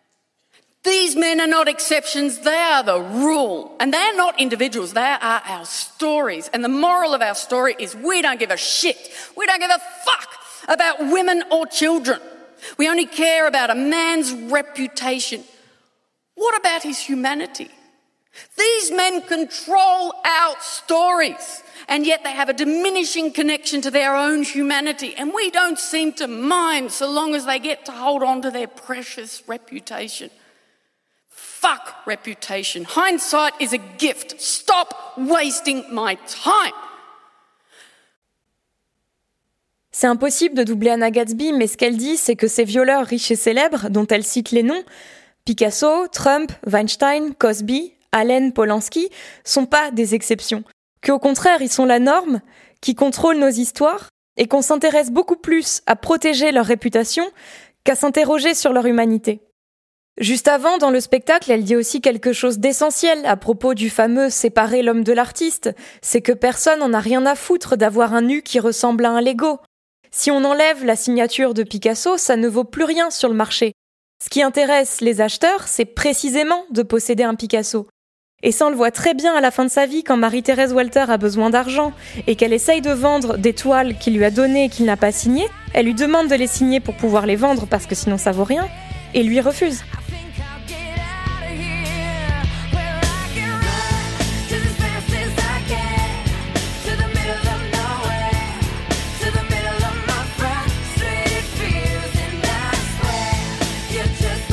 These men are not exceptions, they are the rule. And they are not individuals, they are our stories. And the moral of our story is we don't give a shit. We don't give a fuck about women or children. We only care about a man's reputation. What about his humanity? These men control our stories, and yet they have a diminishing connection to their own humanity, and we don't seem to mind so long as they get to hold on to their precious reputation. Fuck reputation. Hindsight is a gift. Stop wasting my time. C'est impossible de doubler Anna Gatsby, mais ce qu'elle dit, c'est que ces violeurs riches et célèbres, dont elle cite les noms, Picasso, Trump, Weinstein, Cosby, Allen, Polanski, sont pas des exceptions. Qu'au contraire, ils sont la norme, qui contrôlent nos histoires, et qu'on s'intéresse beaucoup plus à protéger leur réputation qu'à s'interroger sur leur humanité. Juste avant, dans le spectacle, elle dit aussi quelque chose d'essentiel à propos du fameux « séparer l'homme de l'artiste », c'est que personne n'en a rien à foutre d'avoir un nu qui ressemble à un Lego. Si on enlève la signature de Picasso, ça ne vaut plus rien sur le marché. Ce qui intéresse les acheteurs, c'est précisément de posséder un Picasso. Et ça, on le voit très bien à la fin de sa vie, quand Marie-Thérèse Walter a besoin d'argent et qu'elle essaye de vendre des toiles qu'il lui a données et qu'il n'a pas signées. Elle lui demande de les signer pour pouvoir les vendre parce que sinon ça vaut rien, et lui refuse. Just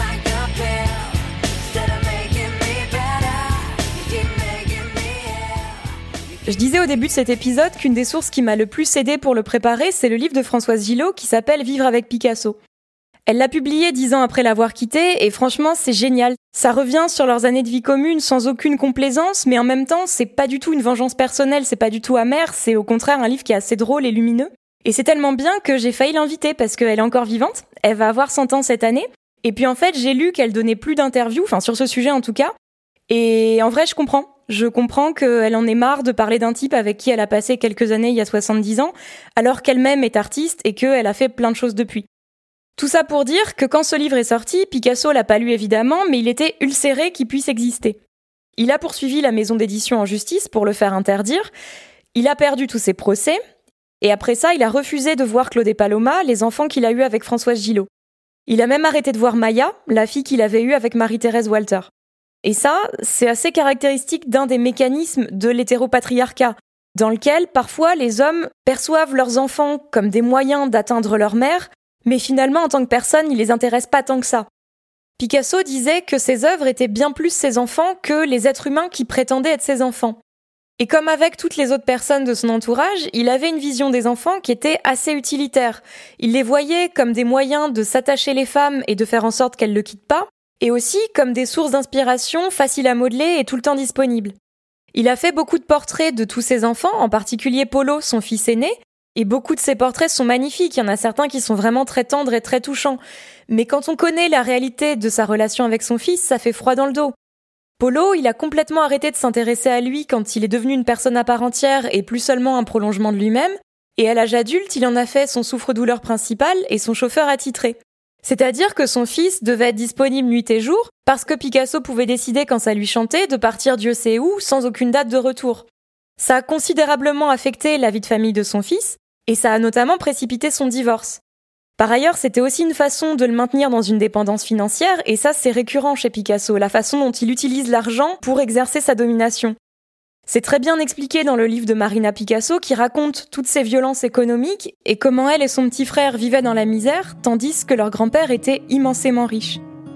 Je disais au début de cet épisode qu'une des sources qui m'a le plus aidée pour le préparer, c'est le livre de Françoise Gillot qui s'appelle « Vivre avec Picasso ». Elle l'a publié dix ans après l'avoir quitté et franchement, c'est génial. Ça revient sur leurs années de vie commune sans aucune complaisance, mais en même temps, c'est pas du tout une vengeance personnelle, c'est pas du tout amer, c'est au contraire un livre qui est assez drôle et lumineux. Et c'est tellement bien que j'ai failli l'inviter parce qu'elle est encore vivante, elle va avoir cent ans cette année. Et puis en fait, j'ai lu qu'elle donnait plus d'interviews, enfin sur ce sujet en tout cas, et en vrai, je comprends. Je comprends qu'elle en ait marre de parler d'un type avec qui elle a passé quelques années il y a soixante-dix ans, alors qu'elle-même est artiste et qu'elle a fait plein de choses depuis. Tout ça pour dire que quand ce livre est sorti, Picasso l'a pas lu évidemment, mais il était ulcéré qu'il puisse exister. Il a poursuivi la maison d'édition en justice pour le faire interdire, il a perdu tous ses procès, et après ça, il a refusé de voir Claude et Paloma, les enfants qu'il a eus avec Françoise Gillot. Il a même arrêté de voir Maya, la fille qu'il avait eue avec Marie-Thérèse Walter. Et ça, c'est assez caractéristique d'un des mécanismes de l'hétéropatriarcat, dans lequel, parfois, les hommes perçoivent leurs enfants comme des moyens d'atteindre leur mère, mais finalement, en tant que personne, ils les intéressent pas tant que ça. Picasso disait que ses œuvres étaient bien plus ses enfants que les êtres humains qui prétendaient être ses enfants. Et comme avec toutes les autres personnes de son entourage, il avait une vision des enfants qui était assez utilitaire. Il les voyait comme des moyens de s'attacher les femmes et de faire en sorte qu'elles ne le quittent pas, et aussi comme des sources d'inspiration faciles à modeler et tout le temps disponibles. Il a fait beaucoup de portraits de tous ses enfants, en particulier Polo, son fils aîné, et beaucoup de ses portraits sont magnifiques, il y en a certains qui sont vraiment très tendres et très touchants. Mais quand on connaît la réalité de sa relation avec son fils, ça fait froid dans le dos. Polo, il a complètement arrêté de s'intéresser à lui quand il est devenu une personne à part entière et plus seulement un prolongement de lui-même, et à l'âge adulte, il en a fait son souffre-douleur principal et son chauffeur attitré. C'est-à-dire que son fils devait être disponible nuit et jour, parce que Picasso pouvait décider quand ça lui chantait de partir Dieu sait où, sans aucune date de retour. Ça a considérablement affecté la vie de famille de son fils, et ça a notamment précipité son divorce. Par ailleurs, c'était aussi une façon de le maintenir dans une dépendance financière, et ça c'est récurrent chez Picasso, la façon dont il utilise l'argent pour exercer sa domination. C'est très bien expliqué dans le livre de Marina Picasso qui raconte toutes ces violences économiques et comment elle et son petit frère vivaient dans la misère, tandis que leur grand-père était immensément riche.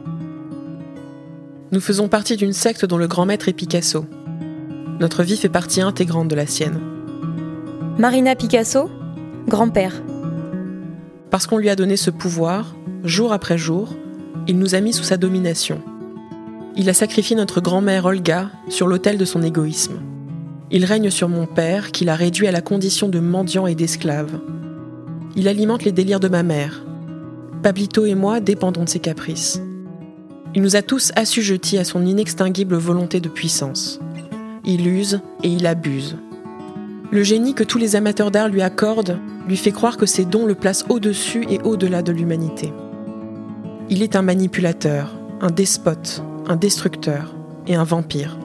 Nous faisons partie d'une secte dont le grand maître est Picasso. Notre vie fait partie intégrante de la sienne. Marina Picasso, grand-père. Parce qu'on lui a donné ce pouvoir, jour après jour, il nous a mis sous sa domination. Il a sacrifié notre grand-mère Olga sur l'autel de son égoïsme. Il règne sur mon père, qu'il a réduit à la condition de mendiant et d'esclave. Il alimente les délires de ma mère. Pablito et moi dépendons de ses caprices. Il nous a tous assujettis à son inextinguible volonté de puissance. Il use et il abuse. Le génie que tous les amateurs d'art lui accordent lui fait croire que ses dons le placent au-dessus et au-delà de l'humanité. Il est un manipulateur, un despote, un destructeur et un vampire.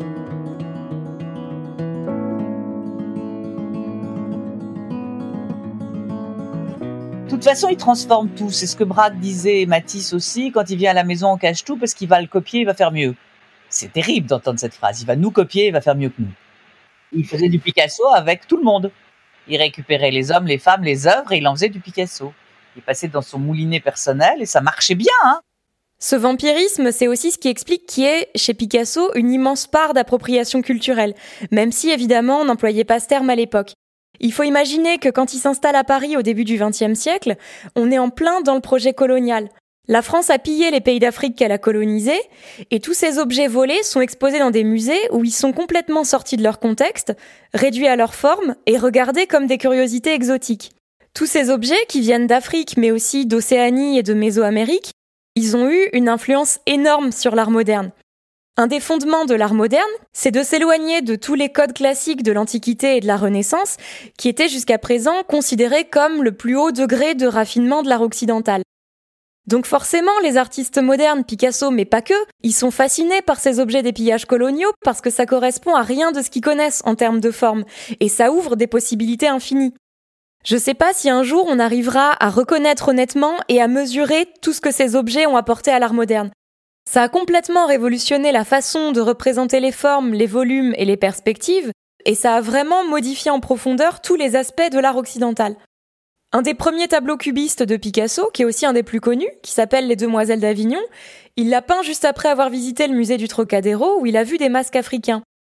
De toute façon, il transforme tout. C'est ce que Braque disait et Matisse aussi. Quand il vient à la maison, on cache tout parce qu'il va le copier, il va faire mieux. C'est terrible d'entendre cette phrase. Il va nous copier, il va faire mieux que nous. Il faisait du Picasso avec tout le monde. Il récupérait les hommes, les femmes, les œuvres et il en faisait du Picasso. Il passait dans son moulinet personnel et ça marchait bien, hein. Ce vampirisme, c'est aussi ce qui explique qu'il y ait, chez Picasso, une immense part d'appropriation culturelle, même si, évidemment, on n'employait pas ce terme à l'époque. Il faut imaginer que quand il s'installe à Paris au début du vingtième siècle, on est en plein dans le projet colonial. La France a pillé les pays d'Afrique qu'elle a colonisés, et tous ces objets volés sont exposés dans des musées où ils sont complètement sortis de leur contexte, réduits à leur forme et regardés comme des curiosités exotiques. Tous ces objets, qui viennent d'Afrique mais aussi d'Océanie et de Mésoamérique, ils ont eu une influence énorme sur l'art moderne. Un des fondements de l'art moderne, c'est de s'éloigner de tous les codes classiques de l'Antiquité et de la Renaissance, qui étaient jusqu'à présent considérés comme le plus haut degré de raffinement de l'art occidental. Donc forcément, les artistes modernes, Picasso, mais pas que, ils sont fascinés par ces objets des pillages coloniaux parce que ça correspond à rien de ce qu'ils connaissent en termes de forme, et ça ouvre des possibilités infinies. Je sais pas si un jour on arrivera à reconnaître honnêtement et à mesurer tout ce que ces objets ont apporté à l'art moderne. Ça a complètement révolutionné la façon de représenter les formes, les volumes et les perspectives, et ça a vraiment modifié en profondeur tous les aspects de l'art occidental. Un des premiers tableaux cubistes de Picasso, qui est aussi un des plus connus, qui s'appelle Les Demoiselles d'Avignon, il l'a peint juste après avoir visité le musée du Trocadéro où il a vu des masques africains.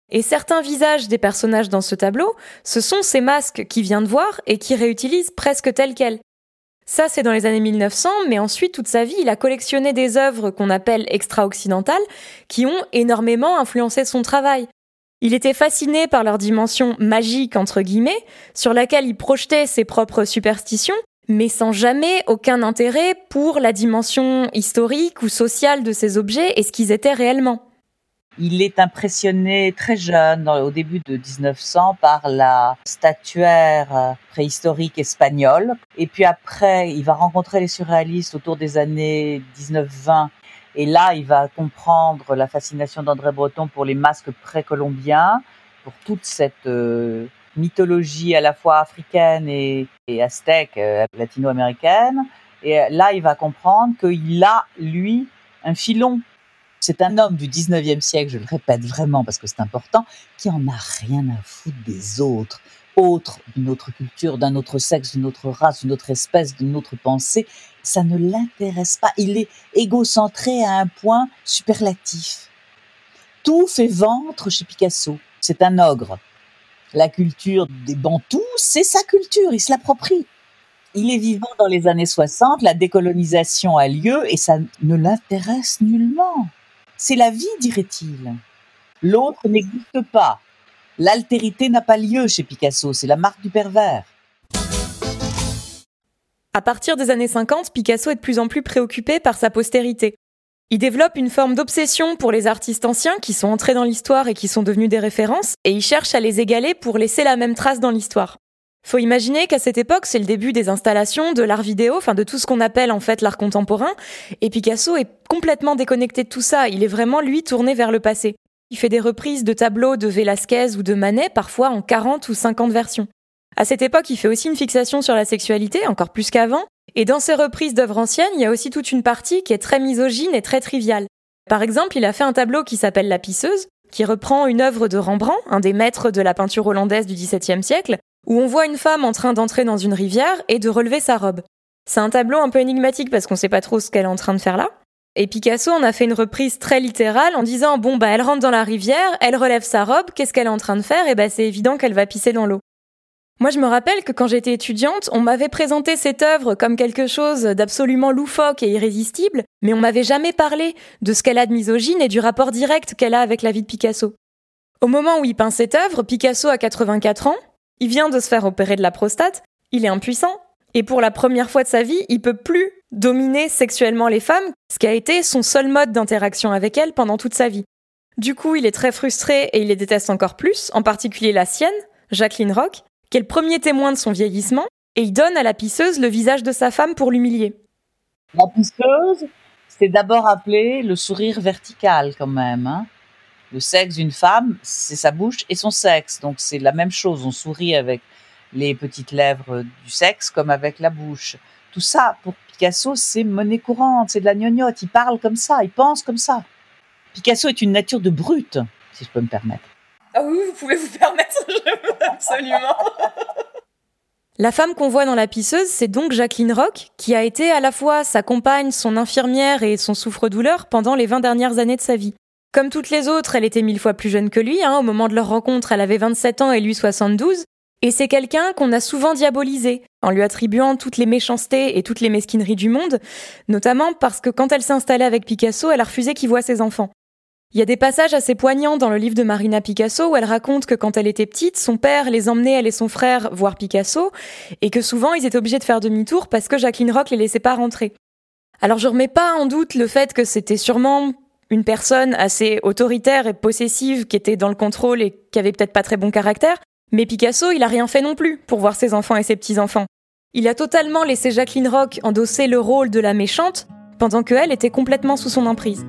Et certains visages des personnages dans ce tableau, ce sont ces masques qu'il vient de voir et qu'il réutilise presque tels quels. Ça, c'est dans les années mille neuf cents, mais ensuite, toute sa vie, il a collectionné des œuvres qu'on appelle extra-occidentales, qui ont énormément influencé son travail. Il était fasciné par leur dimension magique, entre guillemets, sur laquelle il projetait ses propres superstitions, mais sans jamais aucun intérêt pour la dimension historique ou sociale de ces objets et ce qu'ils étaient réellement. Il est impressionné très jeune, au début de dix-neuf cents, par la statuaire préhistorique espagnole. Et puis après, il va rencontrer les surréalistes autour des années dix-neuf vingt. Et là, il va comprendre la fascination d'André Breton pour les masques précolombiens, pour toute cette euh, mythologie à la fois africaine et, et aztèque, euh, latino-américaine. Et là, il va comprendre qu'il a, lui, un filon. C'est un homme du dix-neuvième siècle, je le répète vraiment parce que c'est important, qui en a rien à foutre des autres, autres d'une autre culture, d'un autre sexe, d'une autre race, d'une autre espèce, d'une autre pensée. Ça ne l'intéresse pas. Il est égocentré à un point superlatif. Tout fait ventre chez Picasso. C'est un ogre. La culture des Bantous, c'est sa culture, il se l'approprie. Il est vivant dans les années soixante, la décolonisation a lieu et ça ne l'intéresse nullement. C'est la vie, dirait-il. L'autre n'existe pas. L'altérité n'a pas lieu chez Picasso, c'est la marque du pervers. À partir des années cinquante, Picasso est de plus en plus préoccupé par sa postérité. Il développe une forme d'obsession pour les artistes anciens qui sont entrés dans l'histoire et qui sont devenus des références, et il cherche à les égaler pour laisser la même trace dans l'histoire. Faut imaginer qu'à cette époque, c'est le début des installations, de l'art vidéo, enfin de tout ce qu'on appelle en fait l'art contemporain, et Picasso est complètement déconnecté de tout ça, il est vraiment lui tourné vers le passé. Il fait des reprises de tableaux de Velázquez ou de Manet, parfois en quarante ou cinquante versions. À cette époque, il fait aussi une fixation sur la sexualité, encore plus qu'avant, et dans ses reprises d'œuvres anciennes, il y a aussi toute une partie qui est très misogyne et très triviale. Par exemple, il a fait un tableau qui s'appelle La Pisseuse, qui reprend une œuvre de Rembrandt, un des maîtres de la peinture hollandaise du dix-septième siècle, où on voit une femme en train d'entrer dans une rivière et de relever sa robe. C'est un tableau un peu énigmatique parce qu'on sait pas trop ce qu'elle est en train de faire là. Et Picasso en a fait une reprise très littérale en disant « Bon, bah elle rentre dans la rivière, elle relève sa robe, qu'est-ce qu'elle est en train de faire ? Et bah c'est évident qu'elle va pisser dans l'eau. » Moi, je me rappelle que quand j'étais étudiante, on m'avait présenté cette œuvre comme quelque chose d'absolument loufoque et irrésistible, mais on m'avait jamais parlé de ce qu'elle a de misogyne et du rapport direct qu'elle a avec la vie de Picasso. Au moment où il peint cette œuvre, Picasso a quatre-vingt-quatre ans, il vient de se faire opérer de la prostate, il est impuissant, et pour la première fois de sa vie, il peut plus dominer sexuellement les femmes, ce qui a été son seul mode d'interaction avec elles pendant toute sa vie. Du coup, il est très frustré et il les déteste encore plus, en particulier la sienne, Jacqueline Roch, qui est le premier témoin de son vieillissement, et il donne à la pisseuse le visage de sa femme pour l'humilier. La pisseuse, c'est d'abord appelé le sourire vertical quand même. Hein. Le sexe d'une femme, c'est sa bouche et son sexe, donc c'est la même chose. On sourit avec les petites lèvres du sexe comme avec la bouche. Tout ça, pour Picasso, c'est monnaie courante, c'est de la gnognotte. Il parle comme ça, il pense comme ça. Picasso est une nature de brute, si je peux me permettre. Ah oui, vous pouvez vous permettre, absolument. La femme qu'on voit dans La Pisseuse, c'est donc Jacqueline Roch, qui a été à la fois sa compagne, son infirmière et son souffre-douleur pendant les vingt dernières années de sa vie. Comme toutes les autres, elle était mille fois plus jeune que lui. Hein. Au moment de leur rencontre, elle avait vingt-sept ans et lui soixante-douze. Et c'est quelqu'un qu'on a souvent diabolisé, en lui attribuant toutes les méchancetés et toutes les mesquineries du monde, notamment parce que quand elle s'est installée avec Picasso, elle a refusé qu'il voie ses enfants. Il y a des passages assez poignants dans le livre de Marina Picasso où elle raconte que quand elle était petite, son père les emmenait, elle et son frère, voir Picasso, et que souvent ils étaient obligés de faire demi-tour parce que Jacqueline Roch les laissait pas rentrer. Alors je remets pas en doute le fait que c'était sûrement une personne assez autoritaire et possessive qui était dans le contrôle et qui avait peut-être pas très bon caractère, mais Picasso, il a rien fait non plus pour voir ses enfants et ses petits-enfants. Il a totalement laissé Jacqueline Roch endosser le rôle de la méchante, pendant qu'elle était complètement sous son emprise.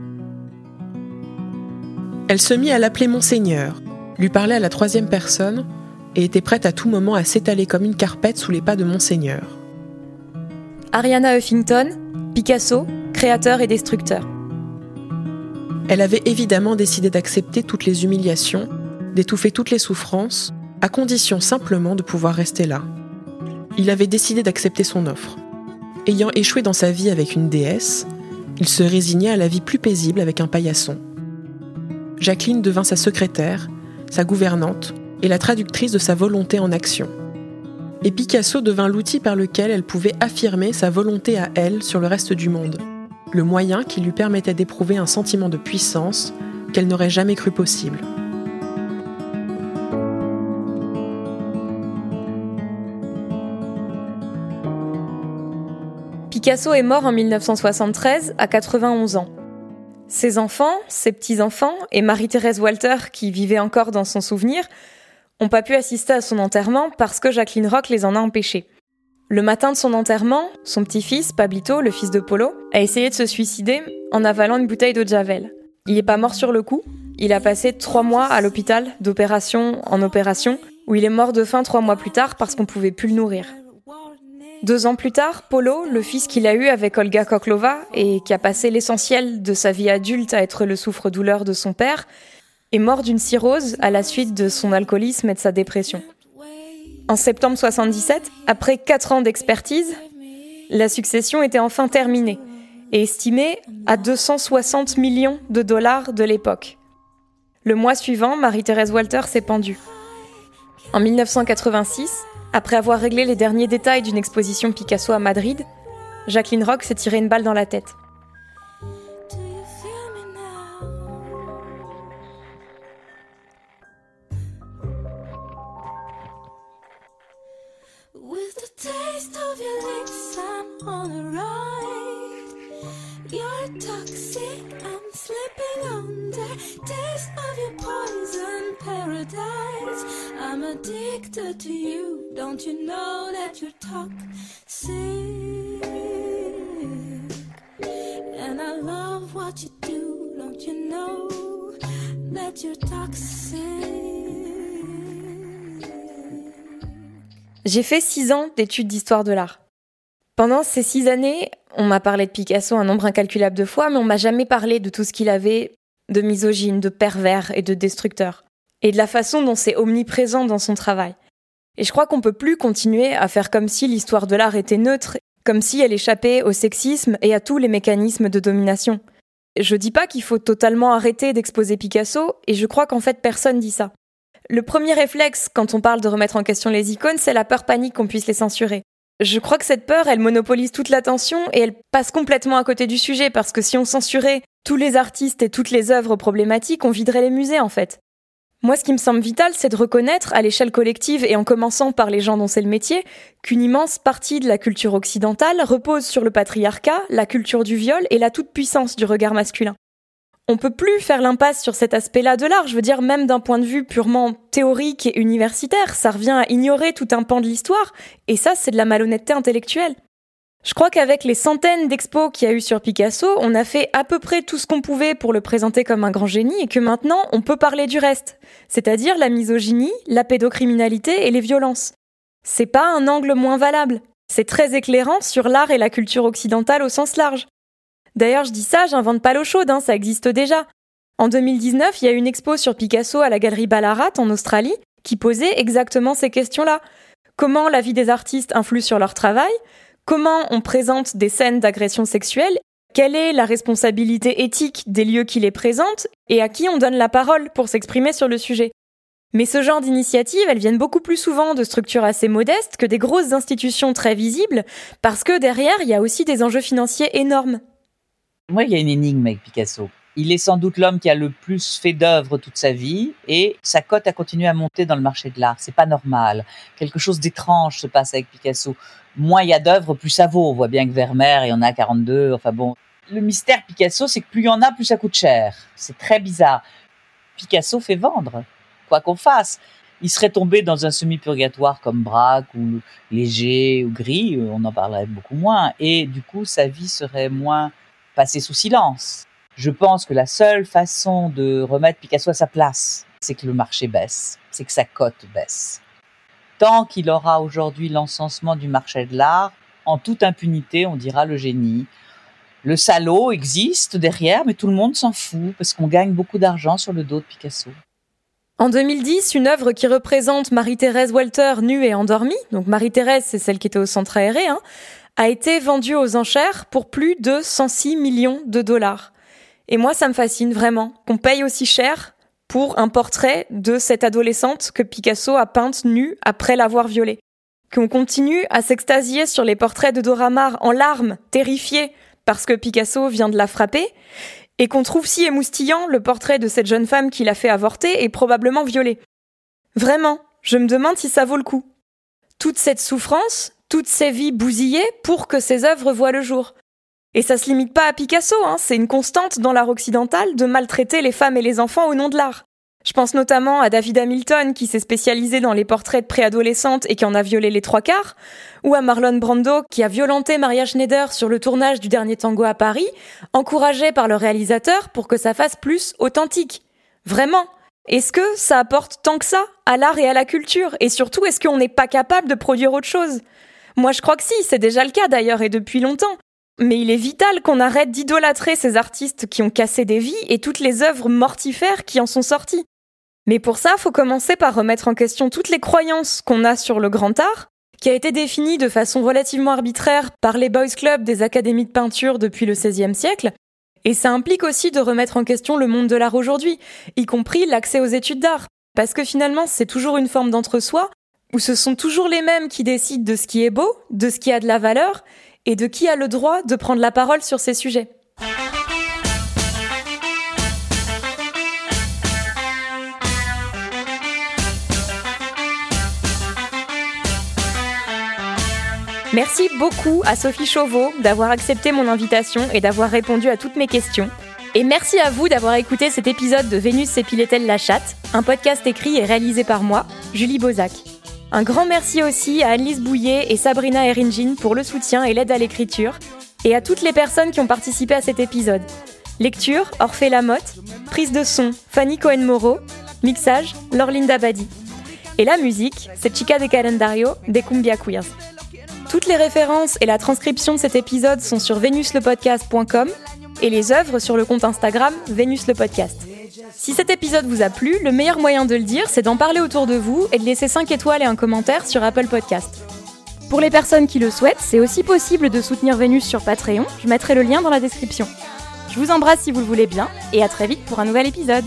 Elle se mit à l'appeler Monseigneur, lui parlait à la troisième personne et était prête à tout moment à s'étaler comme une carpette sous les pas de Monseigneur. Ariana Huffington, Picasso, créateur et destructeur. Elle avait évidemment décidé d'accepter toutes les humiliations, d'étouffer toutes les souffrances, à condition simplement de pouvoir rester là. Il avait décidé d'accepter son offre. Ayant échoué dans sa vie avec une déesse, il se résignait à la vie plus paisible avec un paillasson. Jacqueline devint sa secrétaire, sa gouvernante et la traductrice de sa volonté en action. Et Picasso devint l'outil par lequel elle pouvait affirmer sa volonté à elle sur le reste du monde, le moyen qui lui permettait d'éprouver un sentiment de puissance qu'elle n'aurait jamais cru possible. Picasso est mort en mille neuf cent soixante-treize à quatre-vingt-onze ans. Ses enfants, ses petits-enfants et Marie-Thérèse Walter, qui vivait encore dans son souvenir, n'ont pas pu assister à son enterrement parce que Jacqueline Roch les en a empêchés. Le matin de son enterrement, son petit-fils, Pablito, le fils de Polo, a essayé de se suicider en avalant une bouteille d'eau de Javel. Il n'est pas mort sur le coup, il a passé trois mois à l'hôpital, d'opération en opération, où il est mort de faim trois mois plus tard parce qu'on ne pouvait plus le nourrir. Deux ans plus tard, Polo, le fils qu'il a eu avec Olga Koklova et qui a passé l'essentiel de sa vie adulte à être le souffre-douleur de son père, est mort d'une cirrhose à la suite de son alcoolisme et de sa dépression. En septembre soixante-dix-sept, après quatre ans d'expertise, la succession était enfin terminée et estimée à deux cent soixante millions de dollars de l'époque. Le mois suivant, Marie-Thérèse Walter s'est pendue. En mille neuf cent quatre-vingt-six, après avoir réglé les derniers détails d'une exposition Picasso à Madrid, Jacqueline Roch s'est tiré une balle dans la tête. I'm addicted to you, don't you know that you're toxic? And I love what you do, don't you know that you're toxic? J'ai fait six ans d'études d'histoire de l'art. Pendant ces six années, on m'a parlé de Picasso un nombre incalculable de fois, mais on m'a jamais parlé de tout ce qu'il avait de misogyne, de pervers et de destructeur. Et de la façon dont c'est omniprésent dans son travail. Et je crois qu'on peut plus continuer à faire comme si l'histoire de l'art était neutre, comme si elle échappait au sexisme et à tous les mécanismes de domination. Je dis pas qu'il faut totalement arrêter d'exposer Picasso, et je crois qu'en fait personne dit ça. Le premier réflexe quand on parle de remettre en question les icônes, c'est la peur panique qu'on puisse les censurer. Je crois que cette peur, elle monopolise toute l'attention et elle passe complètement à côté du sujet, parce que si on censurait tous les artistes et toutes les œuvres problématiques, on viderait les musées en fait. Moi, ce qui me semble vital, c'est de reconnaître, à l'échelle collective et en commençant par les gens dont c'est le métier, qu'une immense partie de la culture occidentale repose sur le patriarcat, la culture du viol et la toute-puissance du regard masculin. On peut plus faire l'impasse sur cet aspect-là de l'art, je veux dire, même d'un point de vue purement théorique et universitaire, ça revient à ignorer tout un pan de l'histoire, et ça, c'est de la malhonnêteté intellectuelle. Je crois qu'avec les centaines d'expos qu'il y a eu sur Picasso, on a fait à peu près tout ce qu'on pouvait pour le présenter comme un grand génie et que maintenant, on peut parler du reste. C'est-à-dire la misogynie, la pédocriminalité et les violences. C'est pas un angle moins valable. C'est très éclairant sur l'art et la culture occidentale au sens large. D'ailleurs, je dis ça, j'invente pas l'eau chaude, hein, ça existe déjà. En deux mille dix-neuf, il y a une expo sur Picasso à la galerie Ballarat en Australie qui posait exactement ces questions-là. Comment la vie des artistes influe sur leur travail ? Comment on présente des scènes d'agression sexuelle? Quelle est la responsabilité éthique des lieux qui les présentent? Et à qui on donne la parole pour s'exprimer sur le sujet? Mais ce genre d'initiatives, elles viennent beaucoup plus souvent de structures assez modestes que des grosses institutions très visibles, parce que derrière, il y a aussi des enjeux financiers énormes. Moi, il y a une énigme avec Picasso. Il est sans doute l'homme qui a le plus fait d'œuvres toute sa vie et sa cote a continué à monter dans le marché de l'art. C'est pas normal. Quelque chose d'étrange se passe avec Picasso. Moins il y a d'œuvres, plus ça vaut. On voit bien que Vermeer, il y en a quarante-deux. Enfin bon. Le mystère Picasso, c'est que plus il y en a, plus ça coûte cher. C'est très bizarre. Picasso fait vendre, quoi qu'on fasse. Il serait tombé dans un semi-purgatoire comme Braque ou Léger ou Gris, on en parlerait beaucoup moins. Et du coup, sa vie serait moins passée sous silence. Je pense que la seule façon de remettre Picasso à sa place, c'est que le marché baisse, c'est que sa cote baisse. Tant qu'il aura aujourd'hui l'encensement du marché de l'art, en toute impunité, on dira le génie. Le salaud existe derrière, mais tout le monde s'en fout, parce qu'on gagne beaucoup d'argent sur le dos de Picasso. En deux mille dix, une œuvre qui représente Marie-Thérèse Walter nue et endormie, donc Marie-Thérèse, c'est celle qui était au centre aéré, hein, a été vendue aux enchères pour plus de cent six millions de dollars. Et moi, ça me fascine vraiment, qu'on paye aussi cher pour un portrait de cette adolescente que Picasso a peinte nue après l'avoir violée. Qu'on continue à s'extasier sur les portraits de Dora Maar en larmes, terrifiée parce que Picasso vient de la frapper, et qu'on trouve si émoustillant le portrait de cette jeune femme qui l'a fait avorter et probablement violer. Vraiment, je me demande si ça vaut le coup. Toute cette souffrance, toutes ces vies bousillées pour que ces œuvres voient le jour. Et ça se limite pas à Picasso, hein, c'est une constante dans l'art occidental de maltraiter les femmes et les enfants au nom de l'art. Je pense notamment à David Hamilton qui s'est spécialisé dans les portraits de préadolescentes et qui en a violé les trois quarts, ou à Marlon Brando qui a violenté Maria Schneider sur le tournage du dernier tango à Paris, encouragé par le réalisateur pour que ça fasse plus authentique. Vraiment, est-ce que ça apporte tant que ça à l'art et à la culture ? Et surtout, est-ce qu'on n'est pas capable de produire autre chose ? Moi je crois que si, c'est déjà le cas d'ailleurs et depuis longtemps. Mais il est vital qu'on arrête d'idolâtrer ces artistes qui ont cassé des vies et toutes les œuvres mortifères qui en sont sorties. Mais pour ça, faut commencer par remettre en question toutes les croyances qu'on a sur le grand art, qui a été défini de façon relativement arbitraire par les boys clubs des académies de peinture depuis le seizième siècle. Et ça implique aussi de remettre en question le monde de l'art aujourd'hui, y compris l'accès aux études d'art. Parce que finalement, c'est toujours une forme d'entre-soi, où ce sont toujours les mêmes qui décident de ce qui est beau, de ce qui a de la valeur, et de qui a le droit de prendre la parole sur ces sujets. Merci beaucoup à Sophie Chauveau d'avoir accepté mon invitation et d'avoir répondu à toutes mes questions. Et merci à vous d'avoir écouté cet épisode de Vénus s'épilait-elle la chatte, un podcast écrit et réalisé par moi, Julie Bozac. Un grand merci aussi à Annelise Bouillet et Sabrina Eringin pour le soutien et l'aide à l'écriture, et à toutes les personnes qui ont participé à cet épisode. Lecture, Orphée Lamotte, prise de son, Fanny Cohen-Moreau, mixage, Lorlinda Badi. Et la musique, c'est Chica de Calendario des Cumbia Queers. Toutes les références et la transcription de cet épisode sont sur venus le podcast point com et les œuvres sur le compte Instagram Vénus le podcast. Si cet épisode vous a plu, le meilleur moyen de le dire, c'est d'en parler autour de vous et de laisser cinq étoiles et un commentaire sur Apple Podcast. Pour les personnes qui le souhaitent, c'est aussi possible de soutenir Vénus sur Patreon, je mettrai le lien dans la description. Je vous embrasse si vous le voulez bien, et à très vite pour un nouvel épisode.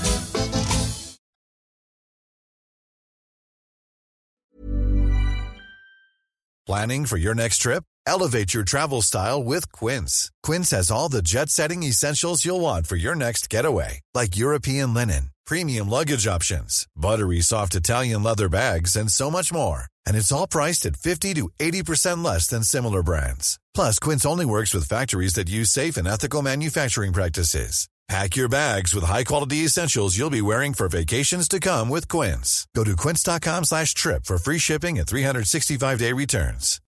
Planning for your next trip? Elevate your travel style with Quince. Quince has all the jet-setting essentials you'll want for your next getaway, like European linen, premium luggage options, buttery soft Italian leather bags, and so much more. And it's all priced at fifty to eighty percent less than similar brands. Plus, Quince only works with factories that use safe and ethical manufacturing practices. Pack your bags with high-quality essentials you'll be wearing for vacations to come with Quince. Go to quince.com slash trip for free shipping and three sixty-five day returns.